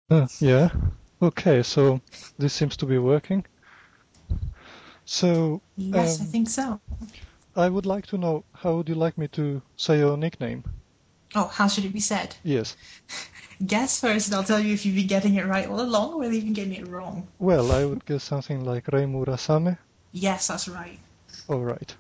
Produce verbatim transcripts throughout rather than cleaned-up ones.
Uh, yeah. Okay, so this seems to be working. So, Yes, I um, think so. I would like to know how would you like me to say your nickname? Oh, how should it be said? Yes. Guess first, and I'll tell you if you've been getting it right all along or whether you've been getting it wrong. Well, I would guess something like Reimu Rasame. Yes, that's right. All right.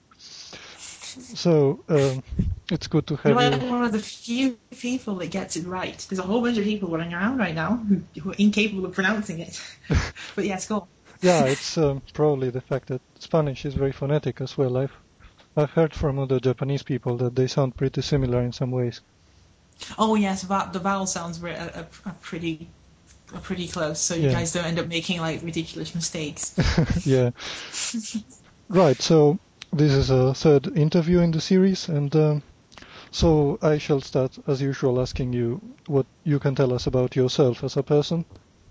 So, um, it's good to You're have like you. one of the few people that gets it right. There's a whole bunch of people running around right now who, who are incapable of pronouncing it. But yes, go on. Yeah, it's um, probably the fact that Spanish is very phonetic as well. I've I've heard from other Japanese people that they sound pretty similar in some ways. Oh yes, va- the vowel sounds were a, a, a pretty are pretty close, so you Yeah. guys don't end up making like ridiculous mistakes. Yeah. Right. So this is a third interview in the series, and um, so I shall start as usual asking you what you can tell us about yourself as a person.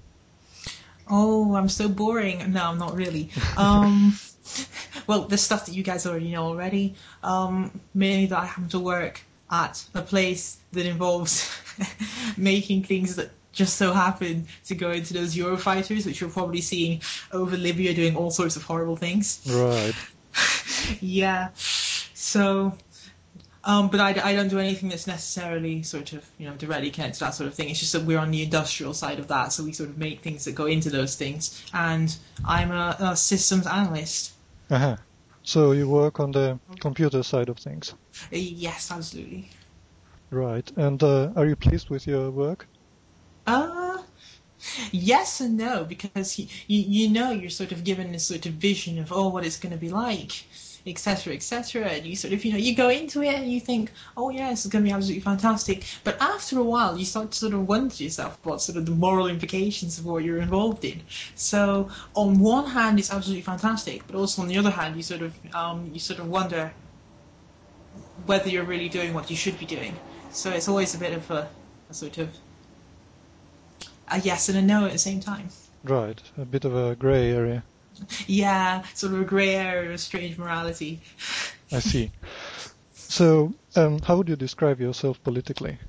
Oh, I'm so boring. No, not really. Um, well, the stuff that you guys already know already. Um, mainly that I happen to work at a place that involves making things that just so happen to go into those Eurofighters, which you're probably seeing over Libya doing all sorts of horrible things. Right. Yeah. So Um, but I, I don't do anything that's necessarily sort of, you know, directly connected to that sort of thing. It's just that we're on the industrial side of that, so we sort of make things that go into those things. And I'm a, a systems analyst. Uh-huh. So you work on the computer side of things. Uh, Yes, absolutely. Right. And uh, are you pleased with your work? Uh, yes and no, because you, you, you know you're sort of given this sort of vision of, oh, what it's going to be like, et cetera, et cetera. And you sort of, you know, you go into it and you think, oh, yeah, this is going to be absolutely fantastic. But after a while, you start to sort of wonder to yourself about sort of the moral implications of what you're involved in. So on one hand, it's absolutely fantastic, but also on the other hand, you sort of, um, you sort of wonder whether you're really doing what you should be doing. So it's always a bit of a, a sort of a yes and a no at the same time. Right. A bit of a gray area. Yeah, sort of a grey area of strange morality. I see. So, um, how would you describe yourself politically?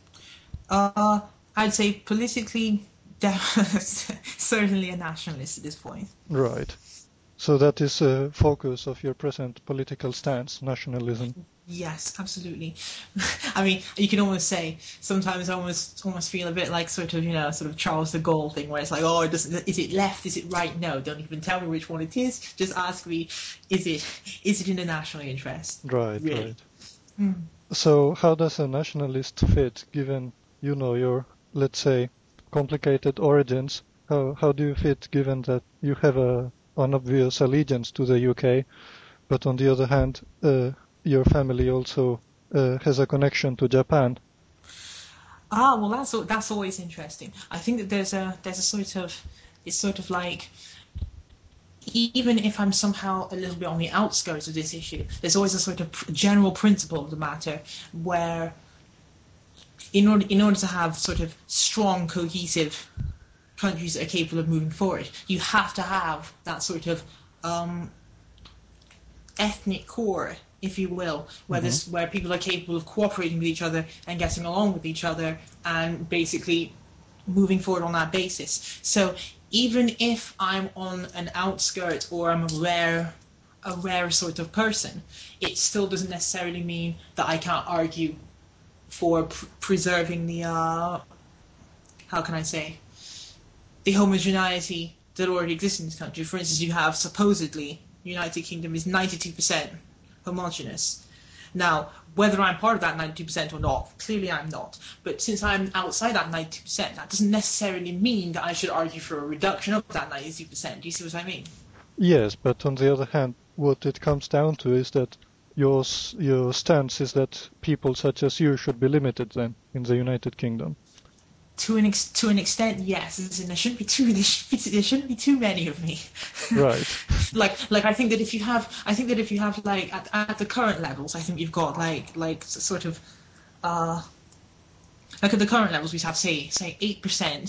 Uh, I'd say politically, certainly a nationalist at this point. Right. So that is a focus of your present political stance, nationalism. Yes, absolutely. I mean, you can almost say sometimes I almost almost feel a bit like sort of you know sort of Charles de Gaulle thing where it's like, oh, it doesn't, is it left? Is it right? No, don't even tell me which one it is. Just ask me, is it is it in the national interest? Right, Really? right. Mm. So how does a nationalist fit given, you know, your, let's say, complicated origins? How how do you fit given that you have a an obvious allegiance to the U K, but on the other hand, uh, your family also uh, has a connection to Japan? Ah, well, that's that's always interesting. I think that there's a there's a sort of it's sort of like even if I'm somehow a little bit on the outskirts of this issue, there's always a sort of general principle of the matter where in order in order to have sort of strong, cohesive countries that are capable of moving forward, you have to have that sort of um, ethnic core, if you will, where Hmm. this where people are capable of cooperating with each other and getting along with each other and basically moving forward on that basis. So even if I'm on an outskirt or I'm a rare a rare sort of person, it still doesn't necessarily mean that I can't argue for pr- preserving the uh, how can I say the homogeneity that already exists in this country. For instance, you have supposedly United Kingdom is ninety-two percent homogenous. Now, whether I'm part of that ninety-two percent or not, clearly I'm not. But since I'm outside that ninety-two percent, that doesn't necessarily mean that I should argue for a reduction of that ninety-two percent. Do you see what I mean? Yes, but on the other hand, what it comes down to is that your s- your stance is that people such as you should be limited then in the United Kingdom. To an ex- to an extent, yes. And there shouldn't be too there shouldn't be, there shouldn't be too many of me. Right. like like I think that if you have I think that if you have like at, at the current levels, I think you've got like like sort of uh like at the current levels we have say say eight percent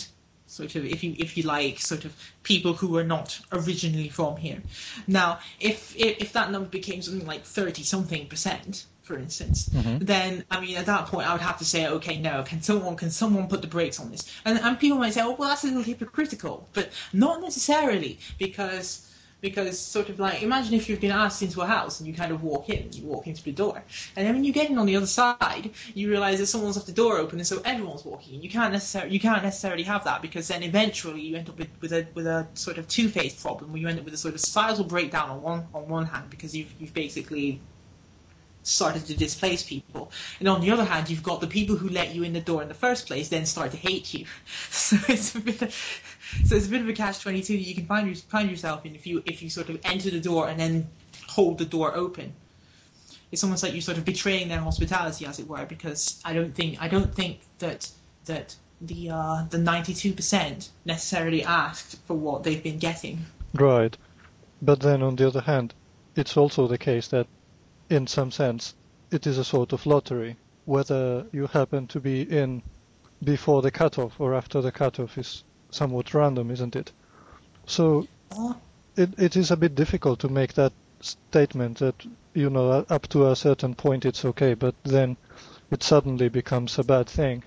sort of, if you if you like, sort of people who are not originally from here. Now, if if, if that number became something like thirty something percent, for instance, Mm-hmm. then I mean, at that point, I would have to say, okay, no, can someone can someone put the brakes on this? And and people might say, oh, well, that's a little hypocritical, but not necessarily, because. Because sort of like, imagine if you've been asked into a house and you kind of walk in, you walk into the door, and then when you get in on the other side, you realise that someone's left the door open, and so everyone's walking in. You can't necessarily you can't necessarily have that, because then eventually you end up with, with a with a sort of two-faced problem, where you end up with a sort of societal breakdown on one on one hand, because you've you've basically started to displace people, and on the other hand, you've got the people who let you in the door in the first place then start to hate you. So it's a bit of, so it's a bit of a catch twenty-two that you can find, find yourself in if you if you sort of enter the door and then hold the door open. It's almost like you're sort of betraying their hospitality, as it were, because I don't think I don't think that that the uh, the ninety-two percent necessarily asked for what they've been getting. Right. But then on the other hand, it's also the case that in some sense it is a sort of lottery. Whether you happen to be in before the cutoff or after the cutoff is somewhat random, isn't it? So Uh, it, it is a bit difficult to make that statement that, you know, up to a certain point it's okay, but then it suddenly becomes a bad thing.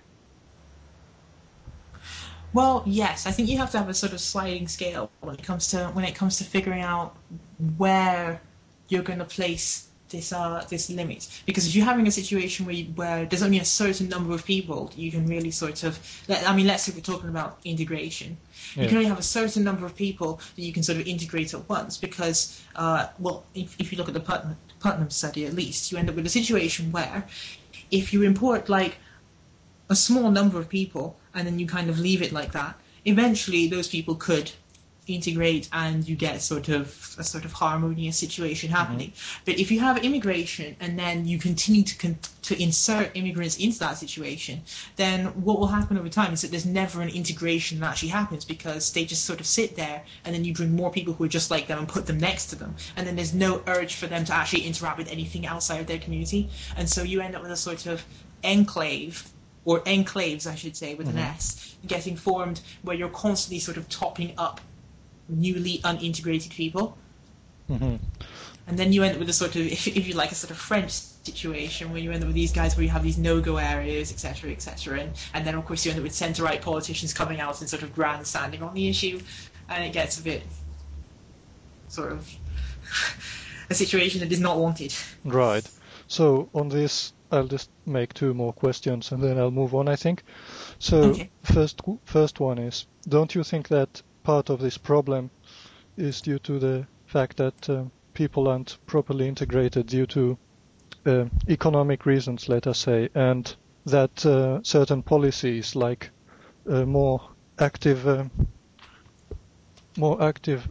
Well, yes, I think you have to have a sort of sliding scale when it comes to when it comes to figuring out where you're going to place this uh this limit. Because if you're having a situation where you, where there's only a certain number of people, you can really sort of, I mean, let's say we're talking about integration. Yeah. You can only have a certain number of people that you can sort of integrate at once, because, uh, well, if, if you look at the Putnam, Putnam study at least, you end up with a situation where if you import like a small number of people and then you kind of leave it like that, eventually those people could integrate and you get sort of a sort of harmonious situation happening. Mm-hmm. But if you have immigration and then you continue to con- to insert immigrants into that situation, then what will happen over time is that there's never an integration that actually happens, because they just sort of sit there and then you bring more people who are just like them and put them next to them, and then there's no urge for them to actually interact with anything outside of their community, and so you end up with a sort of enclave, or enclaves, I should say, with mm-hmm. an S, getting formed, where you're constantly sort of topping up newly unintegrated people. Mm-hmm. And then you end up with a sort of, if, if you like, a sort of French situation where you end up with these guys where you have these no-go areas, et cetera, et cetera. And, and then, of course, you end up with centre-right politicians coming out and sort of grandstanding on the issue. And it gets a bit sort of a situation that is not wanted. Right. So on this, I'll just make two more questions and then I'll move on, I think. So okay. first, first one is, don't you think that part of this problem is due to the fact that uh, people aren't properly integrated due to uh, economic reasons, let us say, and that uh, certain policies like uh, more active, uh, more active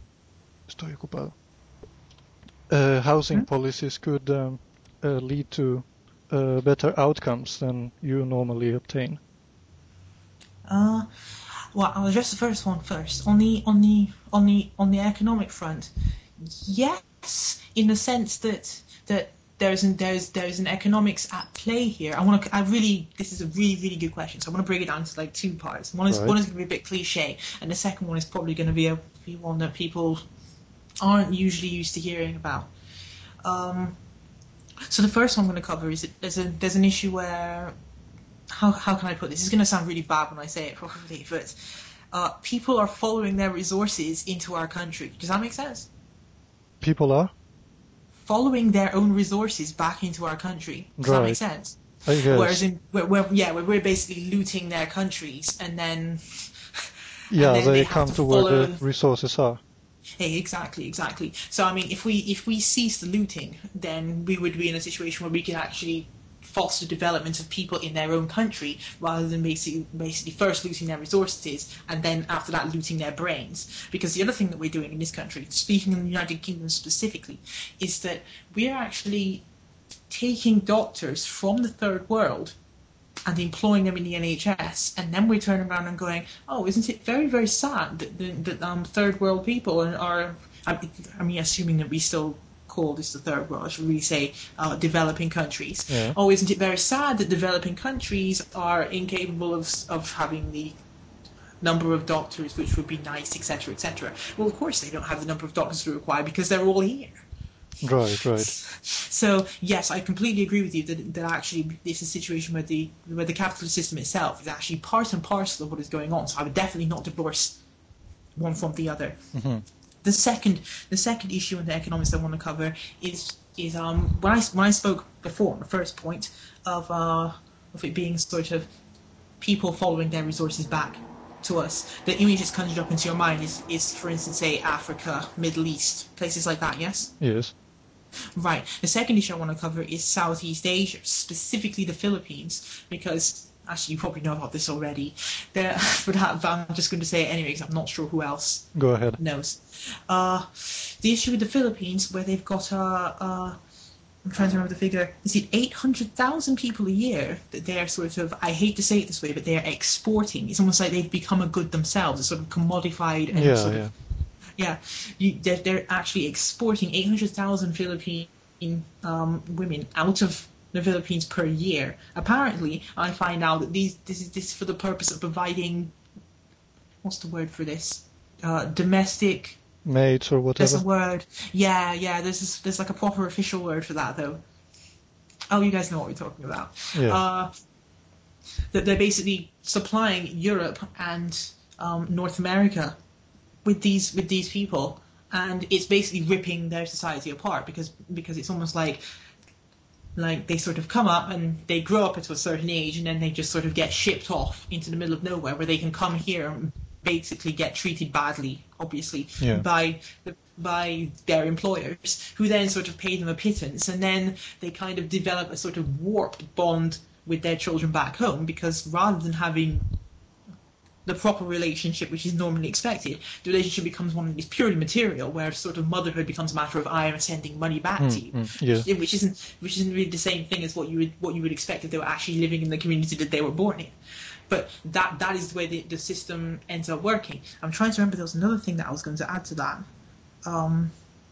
uh, housing hmm? policies could um, uh, lead to uh, better outcomes than you normally obtain? Uh, well, I'll address the first one first. On the on the on the on the economic front, yes, in the sense that that there's an there's there's an economics at play here. I want to I really this is a really really good question. So I want to break it down into like two parts. One is right. one is going to be a bit cliche, and the second one is probably going to be a be one that people aren't usually used to hearing about. Um, so the first one I'm going to cover is that there's a there's an issue where. How how can I put this? It's going to sound really bad when I say it probably, but uh, people are following their resources into our country. Does that make sense? People are? Following their own resources back into our country. Does right. that make sense? I guess. Whereas in, where, where, yeah, where we're basically looting their countries and then... Yeah, and then they, they come to, to follow... where the resources are. Hey, exactly, exactly. So, I mean, if we if we cease the looting, then we would be in a situation where we can actually foster development of people in their own country, rather than basically basically first looting their resources and then after that looting their brains. Because the other thing that we're doing in this country, speaking in the United Kingdom specifically, is that we're actually taking doctors from the third world and employing them in the N H S, and then we turn around and going, oh, isn't it very, very sad that, that, that um, third world people are, I mean, assuming that we still call this the third world, I should really say uh, developing countries. Yeah. Oh, isn't it very sad that developing countries are incapable of of having the number of doctors, which would be nice, et cetera, et cetera. Well, of course they don't have the number of doctors we require because they're all here. Right, right. So yes, I completely agree with you that, that actually it's a situation where the where the capitalist system itself is actually part and parcel of what is going on. So I would definitely not divorce one from the other. Mm-hmm. The second the second issue in the economics I want to cover is is um when I when I spoke before on the first point of uh of it being sort of people following their resources back to us. The image that's conjured up into your mind is, is for instance, say Africa, Middle East, places like that. Yes. Yes. Right. The second issue I want to cover is Southeast Asia, specifically the Philippines, because actually you probably know about this already. There, but I'm just going to say it anyway because I'm not sure who else Go ahead. knows. Uh, the issue with the Philippines, where they've got a, uh, I'm trying to remember the figure, is it eight hundred thousand people a year that they're sort of, I hate to say it this way, but they're exporting. It's almost like they've become a good themselves, a sort of commodified and Yeah, sort yeah. of Yeah, you, they're, they're actually exporting eight hundred thousand Philippine um, women out of the Philippines per year. Apparently, I find out that these this is this is for the purpose of providing, what's the word for this? Uh, domestic. Maids or whatever. There's a word. Yeah, yeah. There's this, there's like a proper official word for that though. Oh, you guys know what we're talking about. Yeah. Uh, that they're basically supplying Europe and um, North America with these with these people, and it's basically ripping their society apart because because it's almost like like they sort of come up and they grow up to a certain age and then they just sort of get shipped off into the middle of nowhere where they can come here and basically get treated badly, obviously, Yeah. by the, by their employers, who then sort of pay them a pittance, and then they kind of develop a sort of warped bond with their children back home because rather than having the proper relationship which is normally expected, the relationship becomes one that is purely material, where sort of motherhood becomes a matter of I am sending money back Mm, to you, mm, yeah. which, which isn't which isn't really the same thing as what you would what you would expect if they were actually living in the community that they were born in. But that that is the way the, the system ends up working. I'm trying to remember there was another thing that I was going to add to that. Um,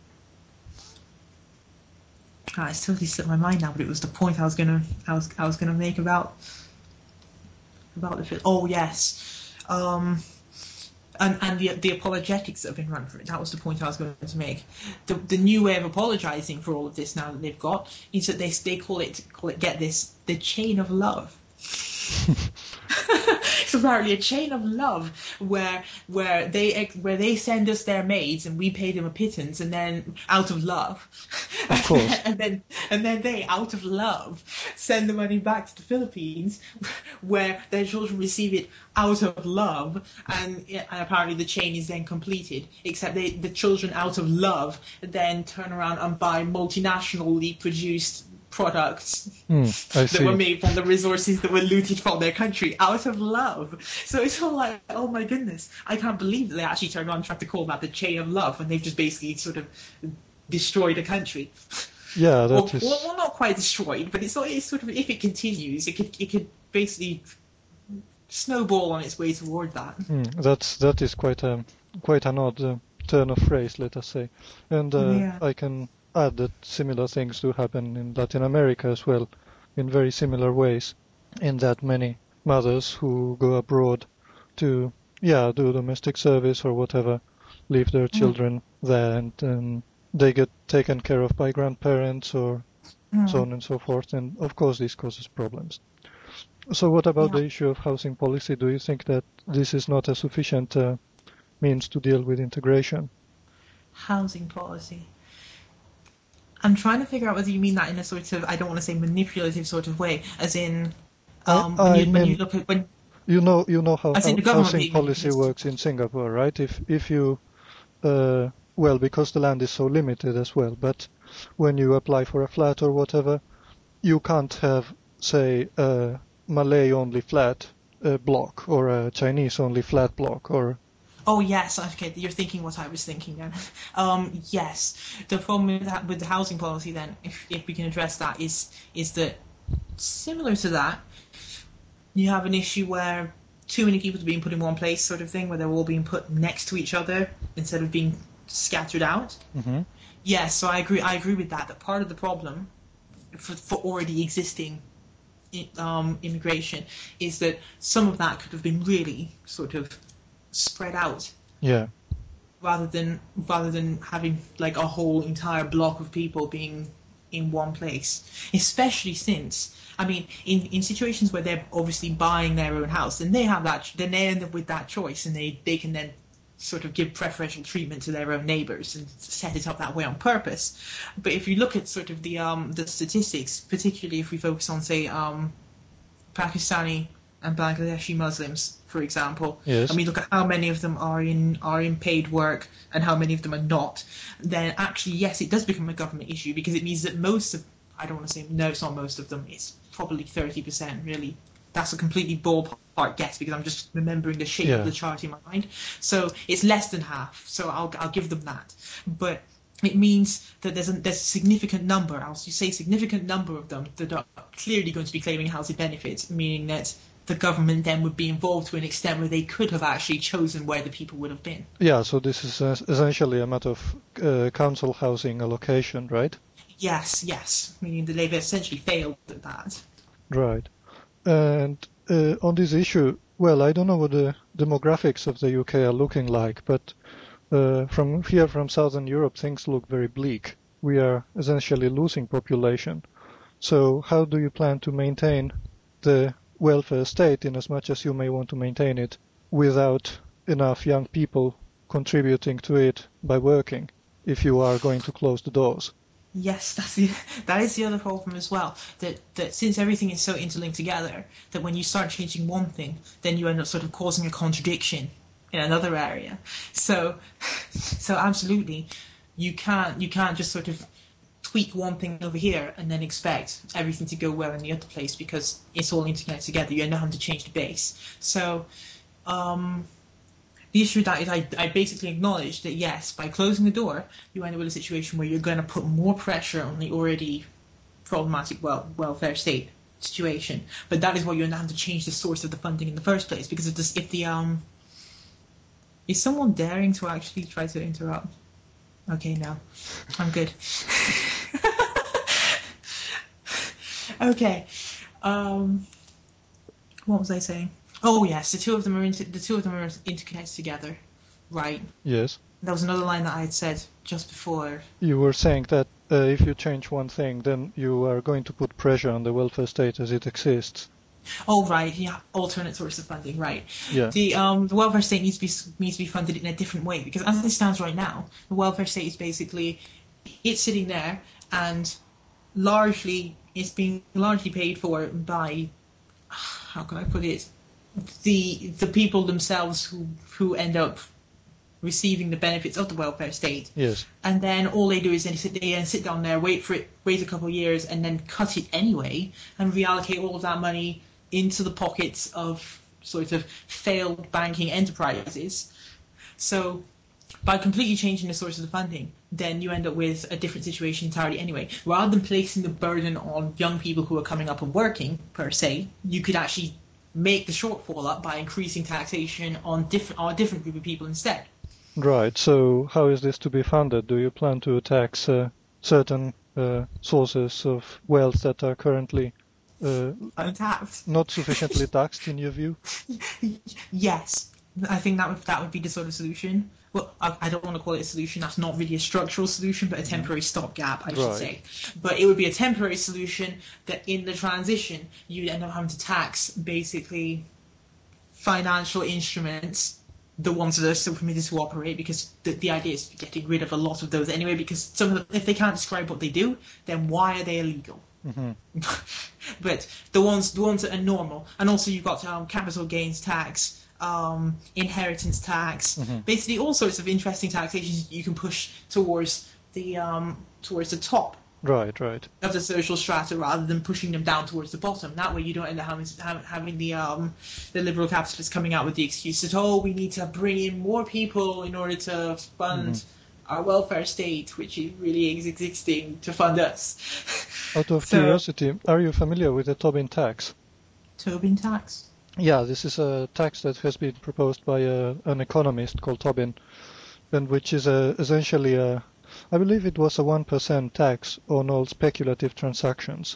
ah, it's totally slipped my mind now, but it was the point I was gonna I was I was gonna make about about the film. Oh yes. Um, and and the, the apologetics that have been run for it. That was the point I was going to make. The the new way of apologizing for all of this now that they've got is that they they call it call it get this the chain of love. It's apparently a chain of love where where they where they send us their maids and we pay them a pittance, and then out of love, Of course. and then and then they out of love send the money back to the Philippines, where their children receive it out of love, and, and apparently the chain is then completed. Except they, the children out of love then turn around and buy multinationally produced products Mm, I that see. were made from the resources that were looted from their country out of love. So it's all like, oh my goodness, I can't believe that they actually turned around and tried to call that the chain of love when they've just basically sort of destroyed a country. Yeah, that Well, is. well, well, not quite destroyed, but it's, it's sort of, if it continues, it could it could basically snowball on its way toward that. Mm, that's that is quite a quite an odd uh, turn of phrase, let us say. And uh, Yeah. I can add that similar things do happen in Latin America as well, in very similar ways. In that many mothers who go abroad to yeah do domestic service or whatever, leave their Mm. children there, and um, they get taken care of by grandparents or so Mm. on and so forth. And of course, this causes problems. So what about Yeah. the issue of housing policy? Do you think that this is not a sufficient uh, means to deal with integration? Housing policy. I'm trying to figure out whether you mean that in a sort of, I don't want to say manipulative sort of way, as in I um, when I you when you mean, look at when you know you know how, as in how the government housing being policy manipulative. works in Singapore, right? If if you uh, well, because the land is so limited as well, but when you apply for a flat or whatever, you can't have, say, a Malay-only flat uh, block or a Chinese-only flat block or Oh yes, okay, you're thinking what I was thinking then. Um, yes, the problem with that with the housing policy then, if if we can address that, is is that similar to that, you have an issue where too many people are being put in one place, sort of thing, where they're all being put next to each other instead of being scattered out. Mhm. Yes, so I agree. I agree with that. That part of the problem for, for already existing um, immigration is that some of that could have been really sort of spread out Yeah. rather than rather than having like a whole entire block of people being in one place. Especially since, I mean, in, in situations where they're obviously buying their own house, then they have that, then they end up with that choice, and they, they can then sort of give preferential treatment to their own neighbours and set it up that way on purpose. But if you look at sort of the um the statistics, particularly if we focus on, say, um Pakistani and Bangladeshi Muslims, for example, Yes. and we look at how many of them are in are in paid work and how many of them are not, then actually, yes, it does become a government issue, because it means that most of, I don't want to say, no, it's not most of them, it's probably thirty percent, really. That's a completely ballpark guess, because I'm just remembering the shape Yeah. of the chart in my mind. So it's less than half, so I'll, I'll give them that. But it means that there's a, there's a significant number, I'll say significant number of them, that are clearly going to be claiming housing benefits, meaning that the government then would be involved to an extent where they could have actually chosen where the people would have been. Yeah, so this is uh, essentially a matter of uh, council housing allocation, right? Yes, yes, meaning that they've essentially failed at that. Right. And uh, on this issue, well, I don't know what the demographics of the U K are looking like, but uh, from here, from Southern Europe, things look very bleak. We are essentially losing population. So how do you plan to maintain the welfare state, in as much as you may want to maintain it, without enough young people contributing to it by working, if you are going to close the doors? Yes, that's the, that is the other problem as well. That that since everything is so interlinked together, that when you start changing one thing, then you end up sort of causing a contradiction in another area. So, so absolutely, you can't you can't just sort of tweak one thing over here and then expect everything to go well in the other place, because it's all interconnected together. You end up having to change the base. So, um, the issue with that is I, I basically acknowledge that, yes, by closing the door, you end up with a situation where you're going to put more pressure on the already problematic well, welfare state situation. But that is why you end up having to change the source of the funding in the first place. Because if, this, if the um, is someone daring to actually try to interrupt? Okay, no, I'm good. Okay, um, what was I saying? Oh yes, the two of them are inter- the two of them are interconnected together, right? Yes. That was another line that I had said just before. You were saying that uh, if you change one thing, then you are going to put pressure on the welfare state as it exists. Oh right, yeah, alternate source of funding, right? Yeah. The um the welfare state needs to be needs to be funded in a different way, because as it stands right now, the welfare state is basically it's sitting there, and largely it's being largely paid for by, how can I put it, the the people themselves who who end up receiving the benefits of the welfare state. Yes. And then all they do is then sit, they sit down there, wait for it, wait a couple of years, and then cut it anyway, and reallocate all of that money into the pockets of sort of failed banking enterprises. So by completely changing the source of the funding, then you end up with a different situation entirely anyway. Rather than placing the burden on young people who are coming up and working, per se, you could actually make the shortfall up by increasing taxation on different on a different group of people instead. Right. So how is this to be funded? Do you plan to tax uh, certain uh, sources of wealth that are currently uh, Untapped. not sufficiently taxed, in your view? Yes, I think that would that would be the sort of solution. Well, I, I don't want to call it a solution. That's not really a structural solution, but a temporary stopgap, I should Right. say. But it would be a temporary solution that, in the transition, you'd end up having to tax basically financial instruments, the ones that are still permitted to operate, because the, the idea is getting rid of a lot of those anyway. Because some of them, if they can't describe what they do, then why are they illegal? Mm-hmm. But the ones the ones that are normal, and also you've got um, capital gains tax, um, inheritance tax, Mm-hmm. basically all sorts of interesting taxations you can push towards the um, towards the top Right, right. of the social strata, rather than pushing them down towards the bottom. That way you don't end up having, having the um, the liberal capitalists coming out with the excuse that, oh, we need to bring in more people in order to fund Mm-hmm. our welfare state, which is really is existing to fund us. Out of So, curiosity, are you familiar with the Tobin tax? Tobin tax? Yeah, this is a tax that has been proposed by a, an economist called Tobin, and which is a, essentially a, I believe it was a one percent tax on all speculative transactions.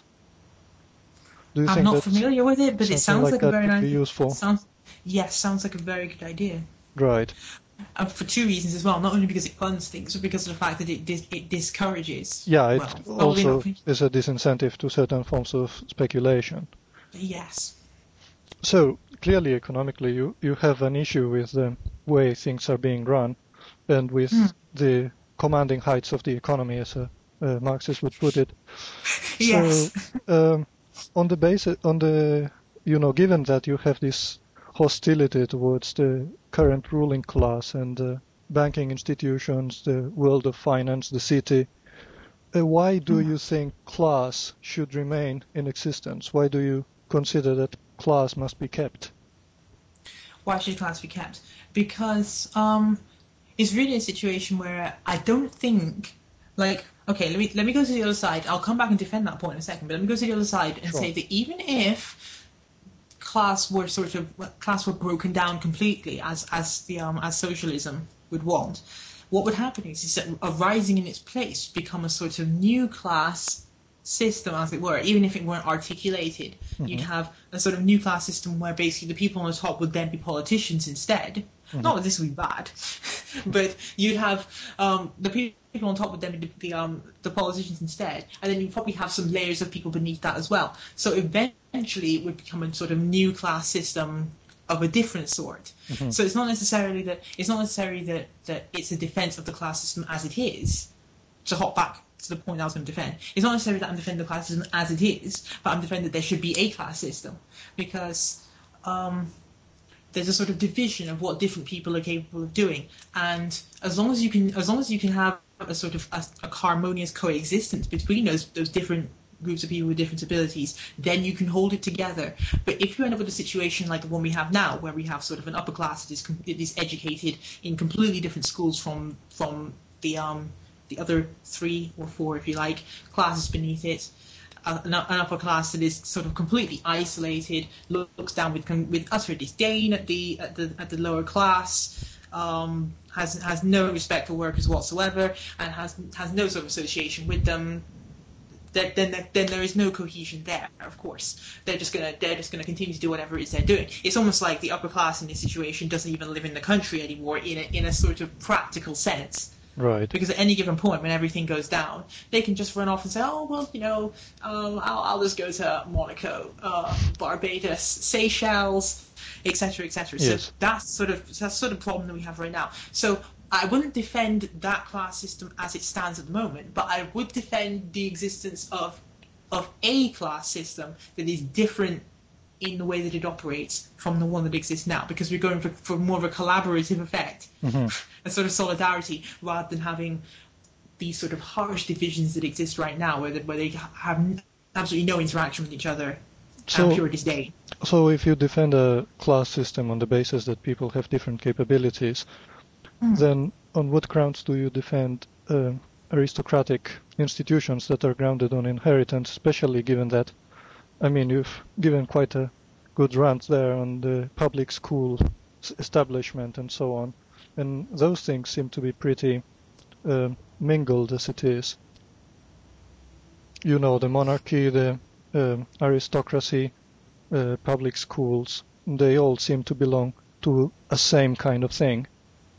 Do you I'm think not that familiar with it, but it something sounds like like a that very could nice. be useful? Sounds yes, sounds like a very good idea. Right. And for two reasons as well, not only because it funds things, but because of the fact that it dis- it discourages. Yeah, it Well, probably also not. is a disincentive to certain forms of speculation. Yes. So clearly, economically, you, you have an issue with the way things are being run and with Mm. the commanding heights of the economy, as a, a Marxist would put it. Yes. So, um, on the basis, on the, you know, given that you have this hostility towards the current ruling class and the banking institutions, the world of finance, the city, uh, why do Mm. you think class should remain in existence? Why do you consider that class must be kept? Why should class be kept? Because um, it's really a situation where I don't think, like, okay, let me let me go to the other side. I'll come back and defend that point in a second, but let me go to the other side and Sure. say that even if class were sort of class were broken down completely, as as the um, as socialism would want, what would happen is, is that a rising in its place would become a sort of new class system, as it were, even if it weren't articulated. Mm-hmm. You'd have a sort of new class system where basically the people on the top would then be politicians instead. Mm-hmm. Not that this would be bad, but you'd have um, the people on top would then be the, um, the politicians instead, and then you'd probably have some layers of people beneath that as well. So eventually it would become a sort of new class system of a different sort. Mm-hmm. So it's not necessarily that it's not necessarily that, that it's a defense of the class system as it is. To hop back to the point I was going to defend, it's not necessarily that I'm defending the class system as it is, but I'm defending that there should be a class system, because um, there's a sort of division of what different people are capable of doing, and as long as you can, as long as you can have a sort of a, a harmonious coexistence between those those different groups of people with different abilities, then you can hold it together. But if you end up with a situation like the one we have now, where we have sort of an upper class that is, that is educated in completely different schools from from the um the other three or four, if you like, classes beneath it, uh, an, an upper class that is sort of completely isolated, looks down with with utter disdain at the at the at the lower class. Um, has has no respect for workers whatsoever, and has has no sort of association with them. Then, then, then there is no cohesion there. Of course, they're just gonna they're just gonna continue to do whatever it is they're doing. It's almost like the upper class in this situation doesn't even live in the country anymore in a in a sort of practical sense. Right. Because at any given point, when everything goes down, they can just run off and say, "Oh well, you know, um, I'll, I'll just go to Monaco, uh, Barbados, Seychelles, et cetera, et cetera" Yes. So that's sort of that's sort of problem that we have right now. So I wouldn't defend that class system as it stands at the moment, but I would defend the existence of of a class system that is different in the way that it operates from the one that exists now, because we're going for, for more of a collaborative effect, mm-hmm. a sort of solidarity, rather than having these sort of harsh divisions that exist right now, where they, where they have absolutely no interaction with each other So, and pure disdain. So if you defend a class system on the basis that people have different capabilities, mm. then on what grounds do you defend uh, aristocratic institutions that are grounded on inheritance, especially given that, I mean, you've given quite a good rant there on the public school establishment and so on, and those things seem to be pretty uh, mingled as it is. You know, the monarchy, the uh, aristocracy, uh, public schools, they all seem to belong to a same kind of thing.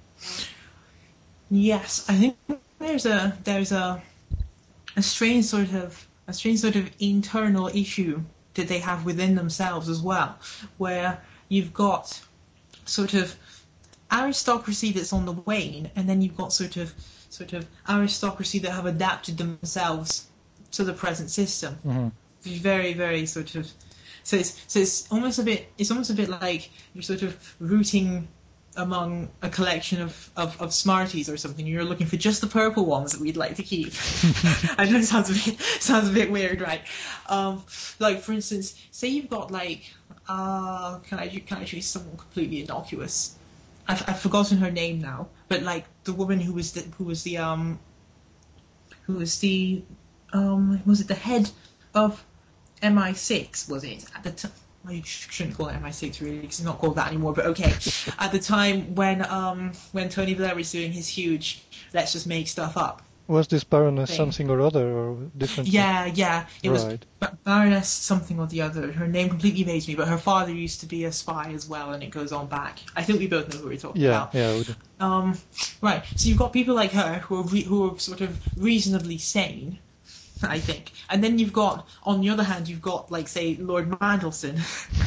Yes, I think there's a there's a a strange sort of a strange sort of internal issue that they have within themselves as well, where you've got sort of aristocracy that's on the wane, and then you've got sort of sort of aristocracy that have adapted themselves to the present system. Mm-hmm. Very, very sort of so it's so it's almost a bit it's almost a bit like you're sort of rooting among a collection of, of, of Smarties or something. You're looking for just the purple ones that we'd like to keep. I know it sounds a bit sounds a bit weird, right? Um, like for instance, say you've got like uh, can I can I choose someone completely innocuous? I've, I've forgotten her name now, but like the woman who was the, who was the um who was the um was it the head of M I six, was it at the time? Well, you shouldn't call it M I six really, because it's not called that anymore. But okay, at the time when um when Tony Blair was doing his huge "let's just make stuff up" Was this Baroness thing. something or other, or different? Yeah, yeah. It was Right. Ba- Baroness something or the other. Her name completely evades me, but her father used to be a spy as well, and it goes on back. I think we both know who we're talking Yeah, about. yeah. I would- Um, right. So you've got people like her who are re- who are sort of reasonably sane, I think, and then you've got, on the other hand, you've got like say Lord Mandelson.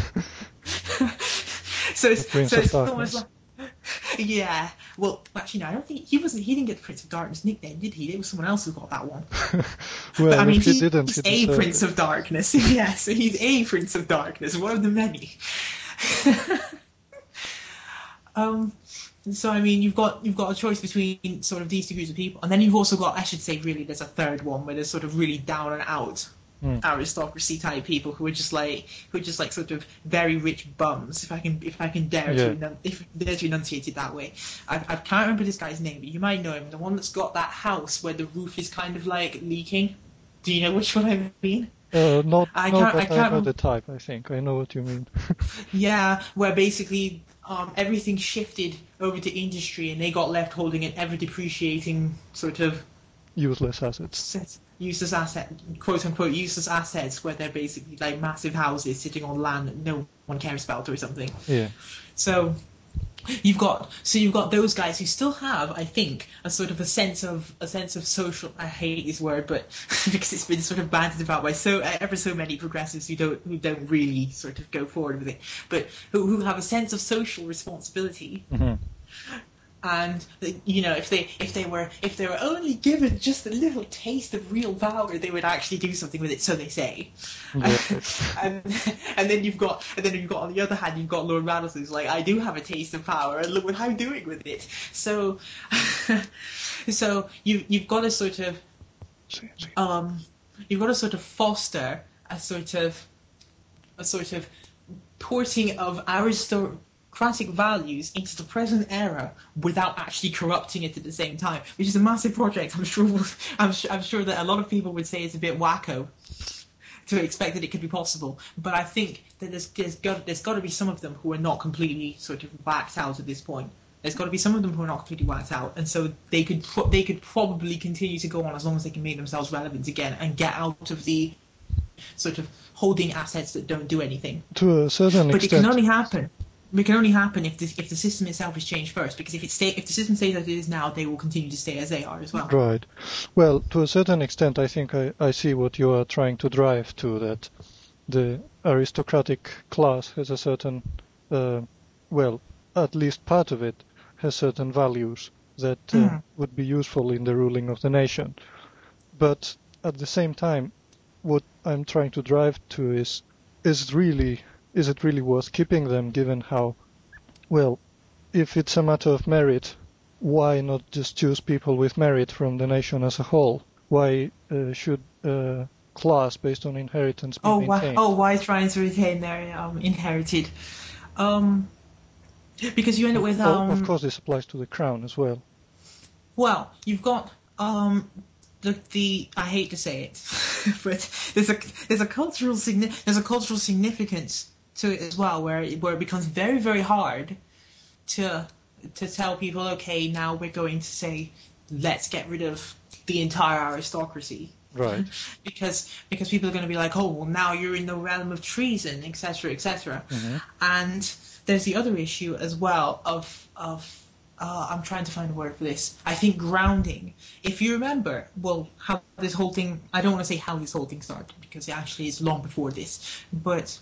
so it's, The Prince so of it's Darkness. almost like. Yeah, well, actually, no, I don't think he wasn't. He didn't get the Prince of Darkness nickname, did he? It was someone else who got that one. Well, But I mean, if he he, didn't, he's he a deserved Prince it. of Darkness. Yes, he's a Prince of Darkness, one of the many. um, so I mean, you've got you've got a choice between sort of these two groups of people, and then you've also got, I should say, really, there's a third one where there's sort of really down and out Hmm. aristocracy type people who are just like who are just like sort of very rich bums, if I can if I can dare Yeah. to enun- if dare to enunciate it that way. I, I can't remember this guy's name, but you might know him. The one that's got that house where the roof is kind of like leaking. Do you know which one I mean? Uh, not, I no, can't. I but I can't. know rem- the type. I think I know what you mean. Yeah, where basically um, everything shifted over to industry, and they got left holding an ever depreciating sort of Useless assets. set- useless asset, quote unquote useless assets, where they're basically like massive houses sitting on land that no one cares about or something. Yeah. So you've got so you've got those guys who still have, I think, a sort of a sense of a sense of social. I hate this word, but because it's been sort of bandied about by so ever so many progressives who don't who don't really sort of go forward with it, but who who have a sense of social responsibility. Hmm. And you know, if they if they were if they were only given just a little taste of real power, they would actually do something with it. So they say. Yeah. and and then you've got and then you've got on the other hand you've got Lord Radisson who's like, I do have a taste of power and look what I'm doing with it. So so you you've got to sort of See, see. um you've got to sort of foster a sort of a sort of porting of aristocratic values into the present era without actually corrupting it at the same time, which is a massive project. I'm sure I'm, su- I'm sure that a lot of people would say it's a bit wacko to expect that it could be possible, but I think that there's, there's got there's got to be some of them who are not completely sort of whacked out at this point. There's got to be some of them who are not completely whacked out, and so they could pro- they could probably continue to go on as long as they can make themselves relevant again and get out of the sort of holding assets that don't do anything. To a certain But it can extent, only happen. It can only happen if the if the system itself is changed first. Because if it stay if the system stays as it is now, they will continue to stay as they are as well. right. Well, to a certain extent, I think I, I see what you are trying to drive to, that the aristocratic class has a certain, uh, well, at least part of it has certain values that uh, Mm. would be useful in the ruling of the nation. But at the same time, what I'm trying to drive to is, is really, is it really worth keeping them, given how, well, if it's a matter of merit, why not just choose people with merit from the nation as a whole? Why uh, should uh, class based on inheritance be Oh, why? maintained? Oh, why trying to retain their um, inherited? Um, because you end up with O- Of um. course, this applies to the crown as well. Well, you've got um. The, the I hate to say it, but there's a there's a cultural signi- there's a cultural significance to it as well, where it, where it becomes very very hard to to tell people, okay, now we're going to say, let's get rid of the entire aristocracy, Right. because because people are going to be like, oh, well, now you're in the realm of treason, et cetera, et cetera. Hmm. And there's the other issue as well of of uh, I'm trying to find a word for this. I think grounding. If you remember, well, how this whole thing, I don't want to say how this whole thing started, because it actually is long before this, but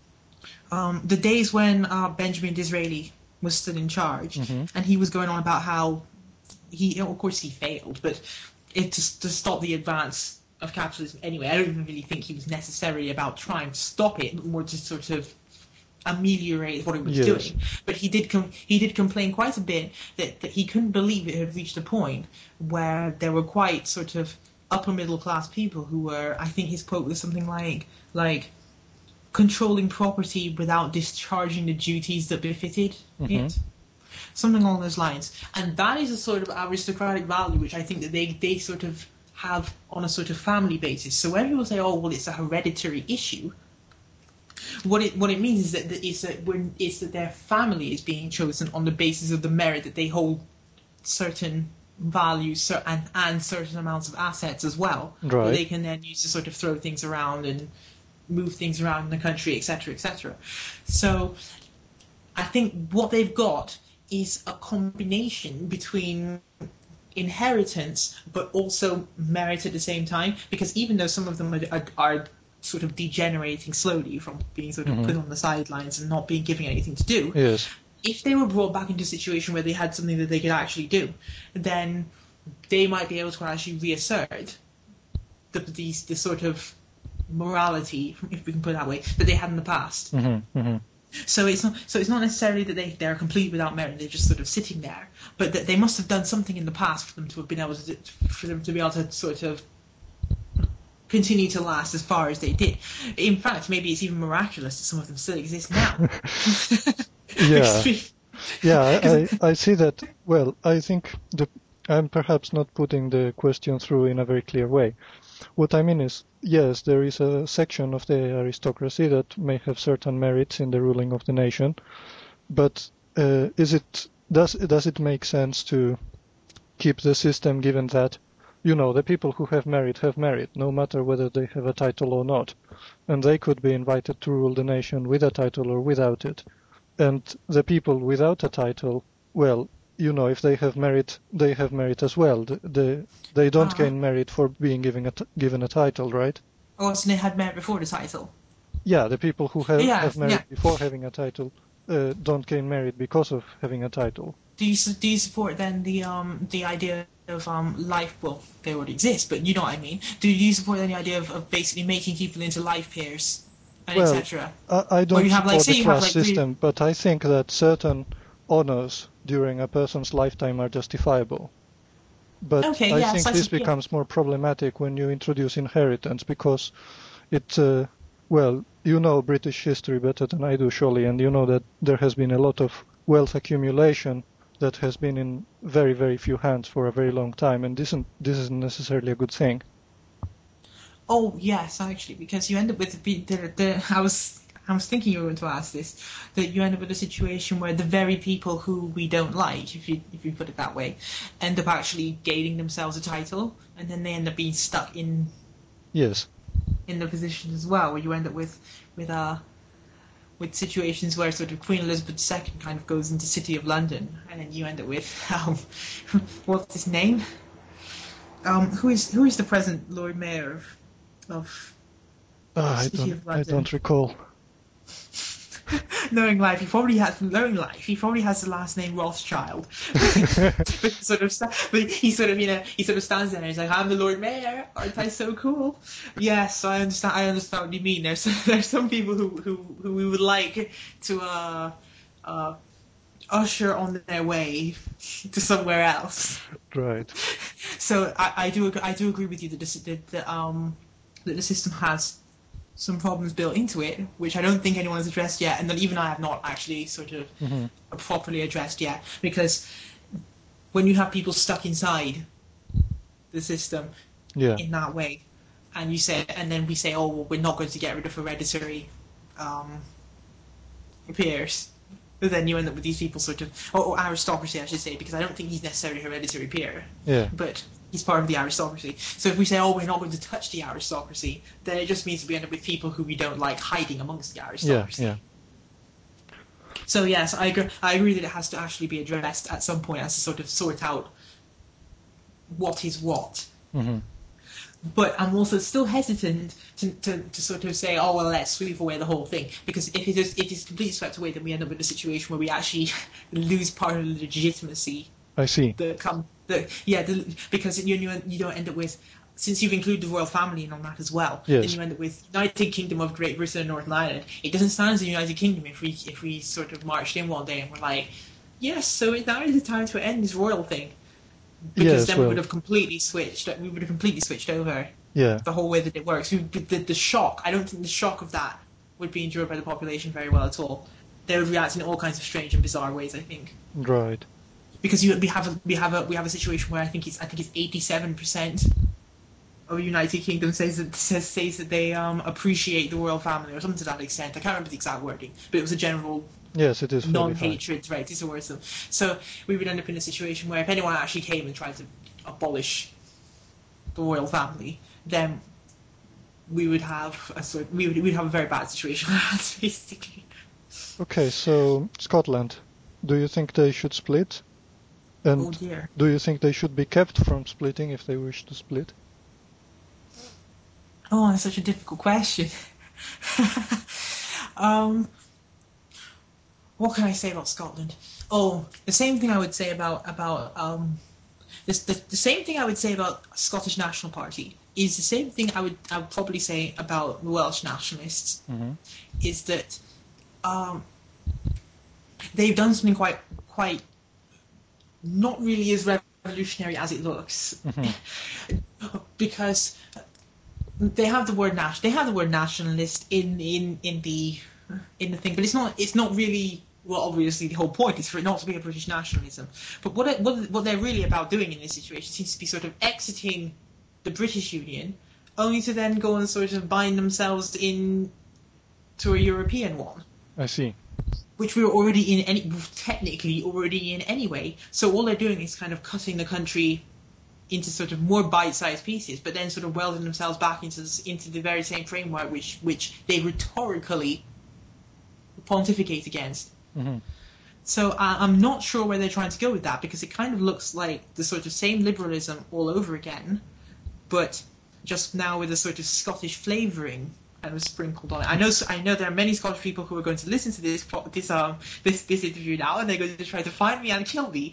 um, the days when uh, Benjamin Disraeli was still in charge, Hmm. and he was going on about how he, of course, he failed, but it to, to stop the advance of capitalism anyway. I don't even really think he was necessarily about trying to stop it, but more to sort of ameliorate what it was Yes. doing. But he did com- he did complain quite a bit that, that he couldn't believe it had reached a point where there were quite sort of upper middle class people who were, I think his quote was something like like controlling property without discharging the duties that befitted Hmm. it. Something along those lines. And that is a sort of aristocratic value which I think that they, they sort of have on a sort of family basis. So when people say, oh, well, it's a hereditary issue, what it what it means is that it's that when it's that their family is being chosen on the basis of the merit that they hold certain value cer- and, and certain amounts of assets as well that Right. they can then use to sort of throw things around and move things around in the country, et cetera, et cetera. So I think what they've got is a combination between inheritance but also merit at the same time, because even though some of them are, are, are sort of degenerating slowly from being sort of Mhm. put on the sidelines and not being given anything to do, Yes. if they were brought back into a situation where they had something that they could actually do, then they might be able to actually reassert the, the, the sort of morality, if we can put it that way, that they had in the past. Mhm. Mhm. So it's not so it's not necessarily that they they're complete without merit; they're just sort of sitting there. But that they must have done something in the past for them to have been able to for them to be able to sort of continue to last as far as they did. In fact, maybe it's even miraculous that some of them still exist now. Yeah. Yeah, I, Because I, I see that. Well, I think the I'm perhaps not putting the question through in a very clear way. What I mean is, yes, there is a section of the aristocracy that may have certain merits in the ruling of the nation, but uh, is it does does it make sense to keep the system given that, you know, the people who have merit have merit, no matter whether they have a title or not, and they could be invited to rule the nation with a title or without it. And the people without a title, well, you know, if they have merit, they have merit as well. The, the, they don't uh, gain merit for being given a, t- given a title, right? oh, so they had merit before the title. Yeah, the people who have, Yeah, have yeah. merit before having a title uh, don't gain merit because of having a title. Do you su- do you support then the um the idea of um life? Well, they already exist, but you know what I mean. Do you support then the idea of, of basically making people into life peers and Well, et cetera? I, I Where don't you have like support say the you have class like really system, but I think that certain honors during a person's lifetime are justifiable. But okay, I yes, think I this sup- yeah. becomes more problematic when you introduce inheritance because it, uh, well, you know British history better than I do, surely, and you know that there has been a lot of wealth accumulation that has been in very, very few hands for a very long time, and this isn't, this isn't necessarily a good thing. Oh yes, actually, because you end up with the, the, the I was I was thinking you were going to ask this, that you end up with a situation where the very people who we don't like, if you if you put it that way, end up actually gaining themselves a title, and then they end up being stuck in Yes. in the position as well, where you end up with with uh with situations where sort of Queen Elizabeth the Second kind of goes into City of London, and then you end up with um what's his name? Um, who is who is the present Lord Mayor of of Ah, I City don't, of I London? don't recall. Knowing life, he probably has knowing life. He probably has the last name Rothschild. but he sort of, but he sort of, you know, he sort of stands there and he's like, "I'm the Lord Mayor. Aren't I so cool?" Yes, I understand. I understand what you mean. There's there's some people who who, who we would like to uh uh usher on their way to somewhere else. Right. So I, I do ag- I do agree with you that the, that the um that the system has some problems built into it, which I don't think anyone has addressed yet, and that even I have not actually sort of Hmm. properly addressed yet. Because when you have people stuck inside the system Yeah. in that way, and you say, and then we say, oh, well, we're not going to get rid of hereditary um, peers, but then you end up with these people sort of, or, or aristocracy, I should say, because I don't think he's necessarily a hereditary peer, Yeah. but he's part of the aristocracy. So if we say, oh, we're not going to touch the aristocracy, then it just means we end up with people who we don't like hiding amongst the Yeah. Yeah. aristocracy. So yes, I agree. I agree that it has to actually be addressed at some point as to sort of sort out what is what. Hmm. But I'm also still hesitant to, to, to sort of say, oh well, let's sweep away the whole thing, because if it is it is completely swept away, then we end up in a situation where we actually lose part of the legitimacy I see. that come that yeah the, because you you you don't end up with, since you've included the royal family and all that as well, then Yes. you end up with United Kingdom of Great Britain and Northern Ireland. It doesn't stand as a United Kingdom if we if we sort of marched in one day and we're like, yes, so now is the time to end this royal thing, because Yes. then we would Well. have completely switched. We would have completely switched over Yeah. the whole way that it works. We, the, the shock. I don't think the shock of that would be endured by the population very well at all. They would react in all kinds of strange and bizarre ways, I think, Right. because you, we have a, we have a we have a situation where I think it's I think it's eighty-seven percent of the United Kingdom says that says says that they um appreciate the royal family or something to that extent. I can't remember the exact wording, but it was a general Yes, it is fairly high. non-hatred right towards them. So we would end up in a situation where if anyone actually came and tried to abolish the royal family, then we would have a sort we would we'd have a very bad situation basically. Okay, so Scotland, do you think they should split? And Oh dear. do you think they should be kept from splitting if they wish to split? Oh, that's such a difficult question. um, what can I say about Scotland? Oh, the same thing I would say about about um, this, the the same thing I would say about Scottish National Party is the same thing I would I would probably say about the Welsh nationalists. Mm-hmm. Is that um, they've done something quite quite not really as revolutionary as it looks, Mm-hmm. because they have the word national. They have the word nationalist in in in the in the thing, but it's not it's not really. Well, obviously, the whole point is for it not to be a British nationalism. But what it, what what they're really about doing in this situation seems to be sort of exiting the British Union, only to then go and sort of bind themselves in to a European one, I see. which we were already in any technically already in anyway. So all they're doing is kind of cutting the country into sort of more bite-sized pieces, but then sort of welding themselves back into this, into the very same framework which which they rhetorically pontificate against. Mm-hmm. So uh, I'm not sure where they're trying to go with that, because it kind of looks like the sort of same liberalism all over again, but just now with a sort of Scottish flavouring kind of sprinkled on it. I know I know there are many Scottish people who are going to listen to this this um this this interview now, and they're going to try to find me and kill me.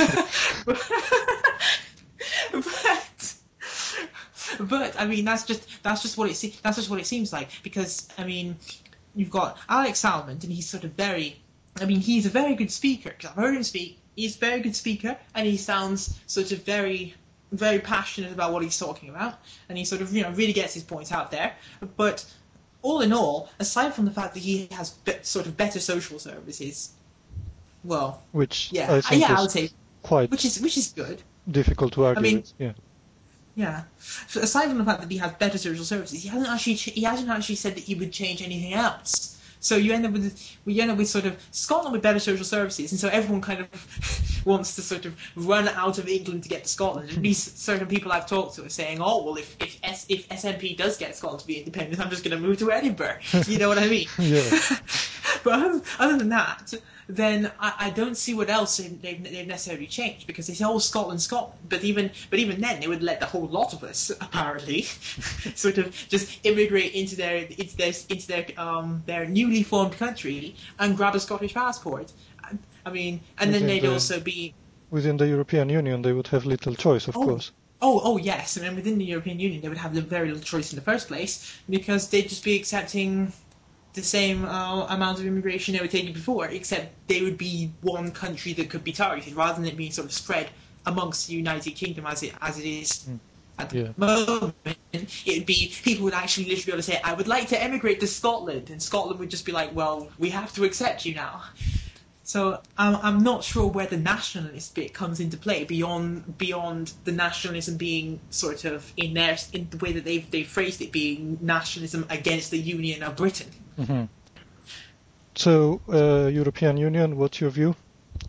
but but I mean that's just that's just what it se- that's just what it seems like, because I mean you've got Alex Salmond, and he's sort of very I mean he's a very good speaker, because I've heard him speak. He's a very good speaker, and he sounds sort of very very passionate about what he's talking about, and he sort of you know really gets his points out there. But all in all, aside from the fact that he has be- sort of better social services, well, Which yeah, I think yeah, I is would say quite which is which is good. difficult to I argue mean, with. Yeah. yeah. So aside from the fact that he has better social services, he hasn't actually ch- he hasn't actually said that he would change anything else. So you end up with we end up with sort of Scotland with better social services, and so everyone kind of wants to sort of run out of England to get to Scotland. At least certain people I've talked to are saying, "Oh, well, if if S, if S N P does get Scotland to be independent, I'm just going to move to Edinburgh." You know what I mean? Yeah. But other, other than that, then I, I don't see what else they've, they've necessarily changed, because they say, "Oh, Scotland, Scotland," but even but even then they would let the whole lot of us apparently sort of just immigrate into their into their into their um their newly formed country and grab a Scottish passport. I, I mean, and then Within they'd the also be within the European Union, they would have little choice, of oh. course. Oh, oh yes, and within the European Union they would have very little choice in the first place, because they'd just be accepting the same uh, amount of immigration they were taking before, except they would be one country that could be targeted, rather than it being sort of spread amongst the United Kingdom as it as it is Mm. at the Yeah. moment. It'd be people would actually literally be able to say, "I would like to emigrate to Scotland," and Scotland would just be like, "Well, we have to accept you now." So I'm I'm not sure where the nationalist bit comes into play beyond beyond the nationalism being sort of in their in the way that they've they phrased it, being nationalism against the Union of Britain. Mm-hmm. So, uh, European Union, what's your view?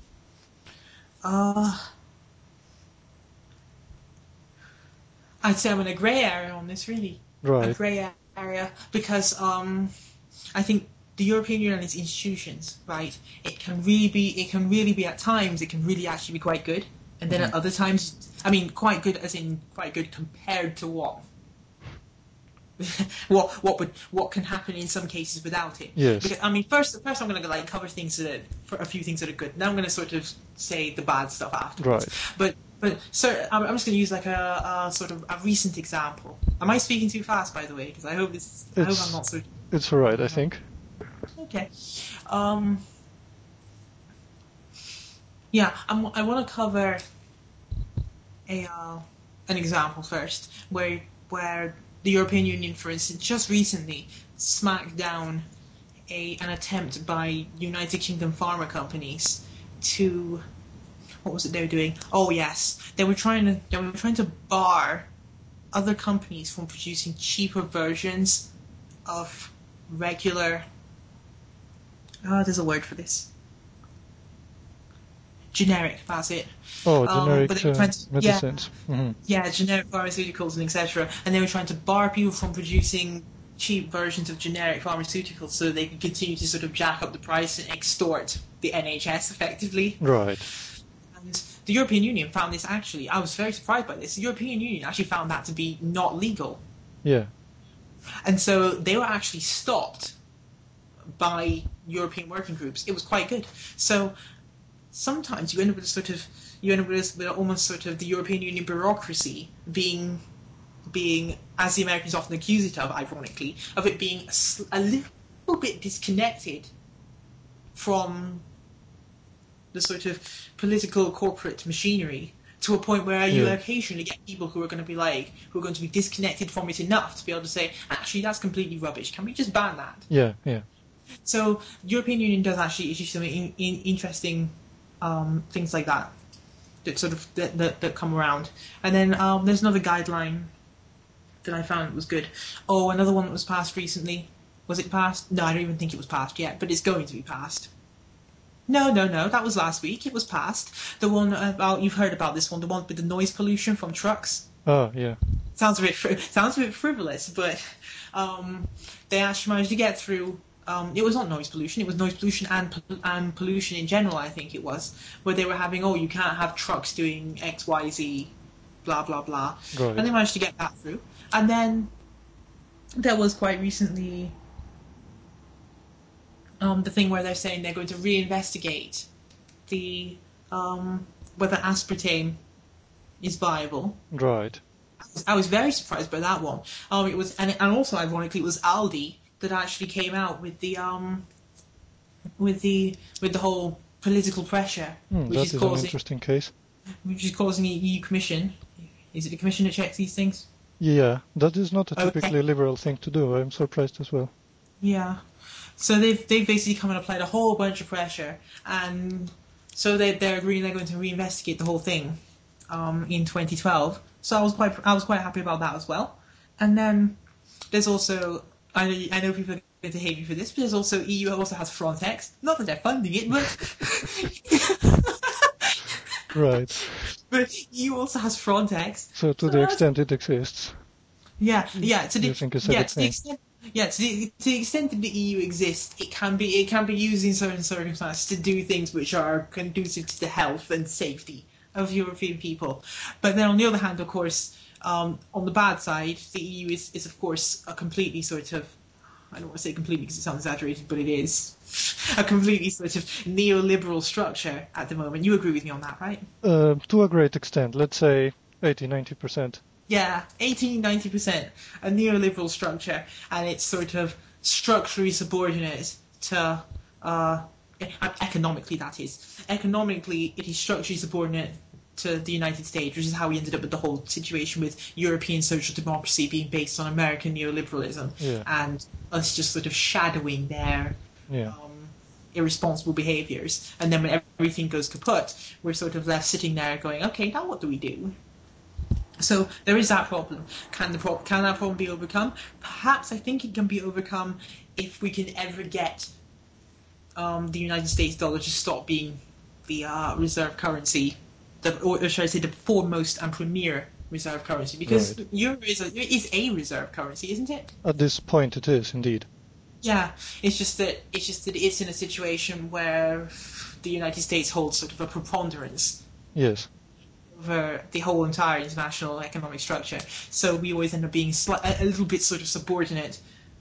Uh, I'd say I'm in a grey area on this, really. A Right. grey area, because um, I think the European Union and its institutions, right? It can really be, it can really be at times, it can really actually be quite good, and then Mhm. at other times, I mean, quite good as in quite good compared to what, what, what would, what can happen in some cases without it. Yes. Because I mean, first, first I'm going to like cover things that, are, for a few things that are good. Now I'm going to sort of say the bad stuff afterwards. Right. But But so I'm I'm just going to use like a, a sort of a recent example. Am I speaking too fast, by the way? Because I hope this. I hope I'm It's not so. it's alright, I think. Okay. Um. Yeah, I'm, I want to cover a uh, an example first, where where the European Union, for instance, just recently smacked down a an attempt by United Kingdom pharma companies to what was it they were doing? Oh yes, they were trying to they were trying to bar other companies from producing cheaper versions of regular Oh, there's a word for this. Generic, that's it. Oh, Um, but generic they were uh, trying to, yeah, medicines. Hmm. yeah, generic pharmaceuticals and et cetera. And they were trying to bar people from producing cheap versions of generic pharmaceuticals so they could continue to sort of jack up the price and extort the N H S effectively. Right. And the European Union found this actually, I was very surprised by this, the European Union actually found that to be not legal. Yeah. And so they were actually stopped by European working groups. It was quite good. So sometimes you end up with a sort of, you end up with, with almost sort of the European Union bureaucracy being, being, as the Americans often accuse it of, ironically, of it being a, a little bit disconnected from the sort of political corporate machinery, to a point where you Yeah. occasionally get people who are going to be like, who are going to be disconnected from it enough to be able to say, actually, that's completely rubbish. Can we just ban that? Yeah. Yeah. So the European Union does actually issue some in, in, interesting um, things like that that sort of that, that, that come around. And then um, there's another guideline that I found was good. Oh, another one that was passed recently. Was it passed? No, I don't even think it was passed yet, but it's going to be passed. No, no, no, that was last week. It was passed. The one about, you've heard about this one, the one with the noise pollution from trucks. Oh, yeah. Sounds a bit fr- sounds a bit frivolous, but um, they actually managed to get through. Um, it was not noise pollution; it was noise pollution and pol- and pollution in general. I think it was where they were having, oh, you can't have trucks doing X, Y, Z, blah blah blah, and they Right. managed to get that through. And then there was quite recently um, the thing where they're saying they're going to reinvestigate the um, whether aspartame is viable. Right. I was very surprised by that one. Um, it was, and, and also ironically, it was Aldi that actually came out with the um, with the with the whole political pressure, Hmm, which that is is an causing interesting case. which is causing the E U Commission. Is it the Commission that checks these things? Yeah, that is not a Okay. typically liberal thing to do. I'm surprised as well. Yeah. So they've they've basically come and applied a whole bunch of pressure, and so they they're agreeing they're going to reinvestigate the whole thing um, in twenty twelve. So I was quite I was quite happy about that as well. And then there's also, I know, I know people are going to hate me for this, but there's also E U also has Frontex. Not that they're funding it, but Right. but E U also has Frontex. So to So the that's, extent it exists, yeah, yeah. To you the think it's a yeah good to the thing. extent yeah to the, to the extent that the E U exists, it can be it can be used in certain circumstances to do things which are conducive to the health and safety of European people. But then on the other hand, of course, um, on the bad side, the E U is, is of course a completely sort of, I don't want to say completely because it sounds exaggerated, but it is a completely sort of neoliberal structure at the moment. You agree with me on that, right? Uh, to a great extent, let's say eighty, ninety percent. Yeah, eighty, ninety percent a neoliberal structure, and it's sort of structurally subordinate to, uh, e- economically, that is. Economically, it is structurally subordinate to the United States, which is how we ended up with the whole situation with European social democracy being based on American neoliberalism, Yeah, and us just sort of shadowing their yeah, um, irresponsible behaviours. And then when everything goes kaput, we're sort of left sitting there going, okay, now what do we do? So there is that problem. Can the pro- can that problem be overcome? Perhaps I think it can be overcome if we can ever get um, the United States dollar to stop being the uh, reserve currency, the, or should I say the foremost and premier reserve currency? Because right. euro is a, is a reserve currency, isn't it? At this point it is indeed. Yeah, it's just that it's just that it's in a situation where the United States holds sort of a preponderance Yes, over the whole entire international economic structure. So we always end up being sli- a, a little bit sort of subordinate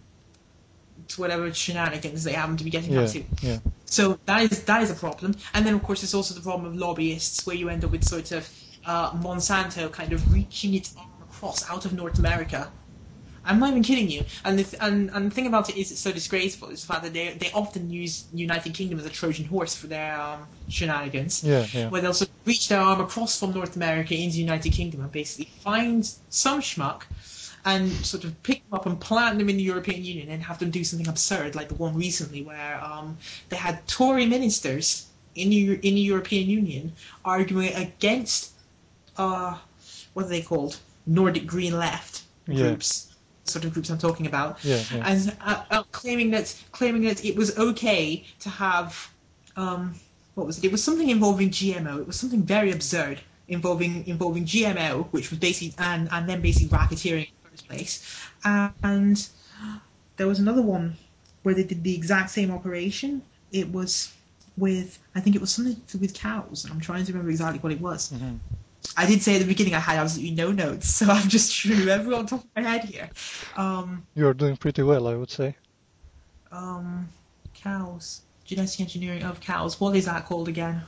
to whatever shenanigans they happen to be getting up yeah, to. yeah, So that is that is a problem. And then of course there's also the problem of lobbyists, where you end up with sort of uh, Monsanto kind of reaching its arm across out of North America. I'm not even kidding you. And the, th- and, and the thing about it is it's so disgraceful is the fact that they they often use United Kingdom as a Trojan horse for their um, shenanigans, yeah, yeah, where they'll sort of reach their arm across from North America into the United Kingdom and basically find some schmuck and sort of pick them up and plant them in the European Union and have them do something absurd, like the one recently where um, they had Tory ministers in the, in the European Union arguing against uh, what are they called? Nordic Green Left yeah. groups, sort of groups I'm talking about, Yeah, yeah. and uh, uh, claiming that claiming that it was okay to have um, what was it? It was something involving G M O. It was something very absurd involving involving G M O, which was basically and and then basically racketeering in the first place. And there was another one where they did the exact same operation. It was with I think it was something to do with cows. I'm trying to remember exactly what it was. Mm-hmm. I did say at the beginning I had absolutely no notes, so I'm just trying to remember on top of my head here. Um, You're doing pretty well, I would say. um, cows. Genetic engineering of cows. What is that called again?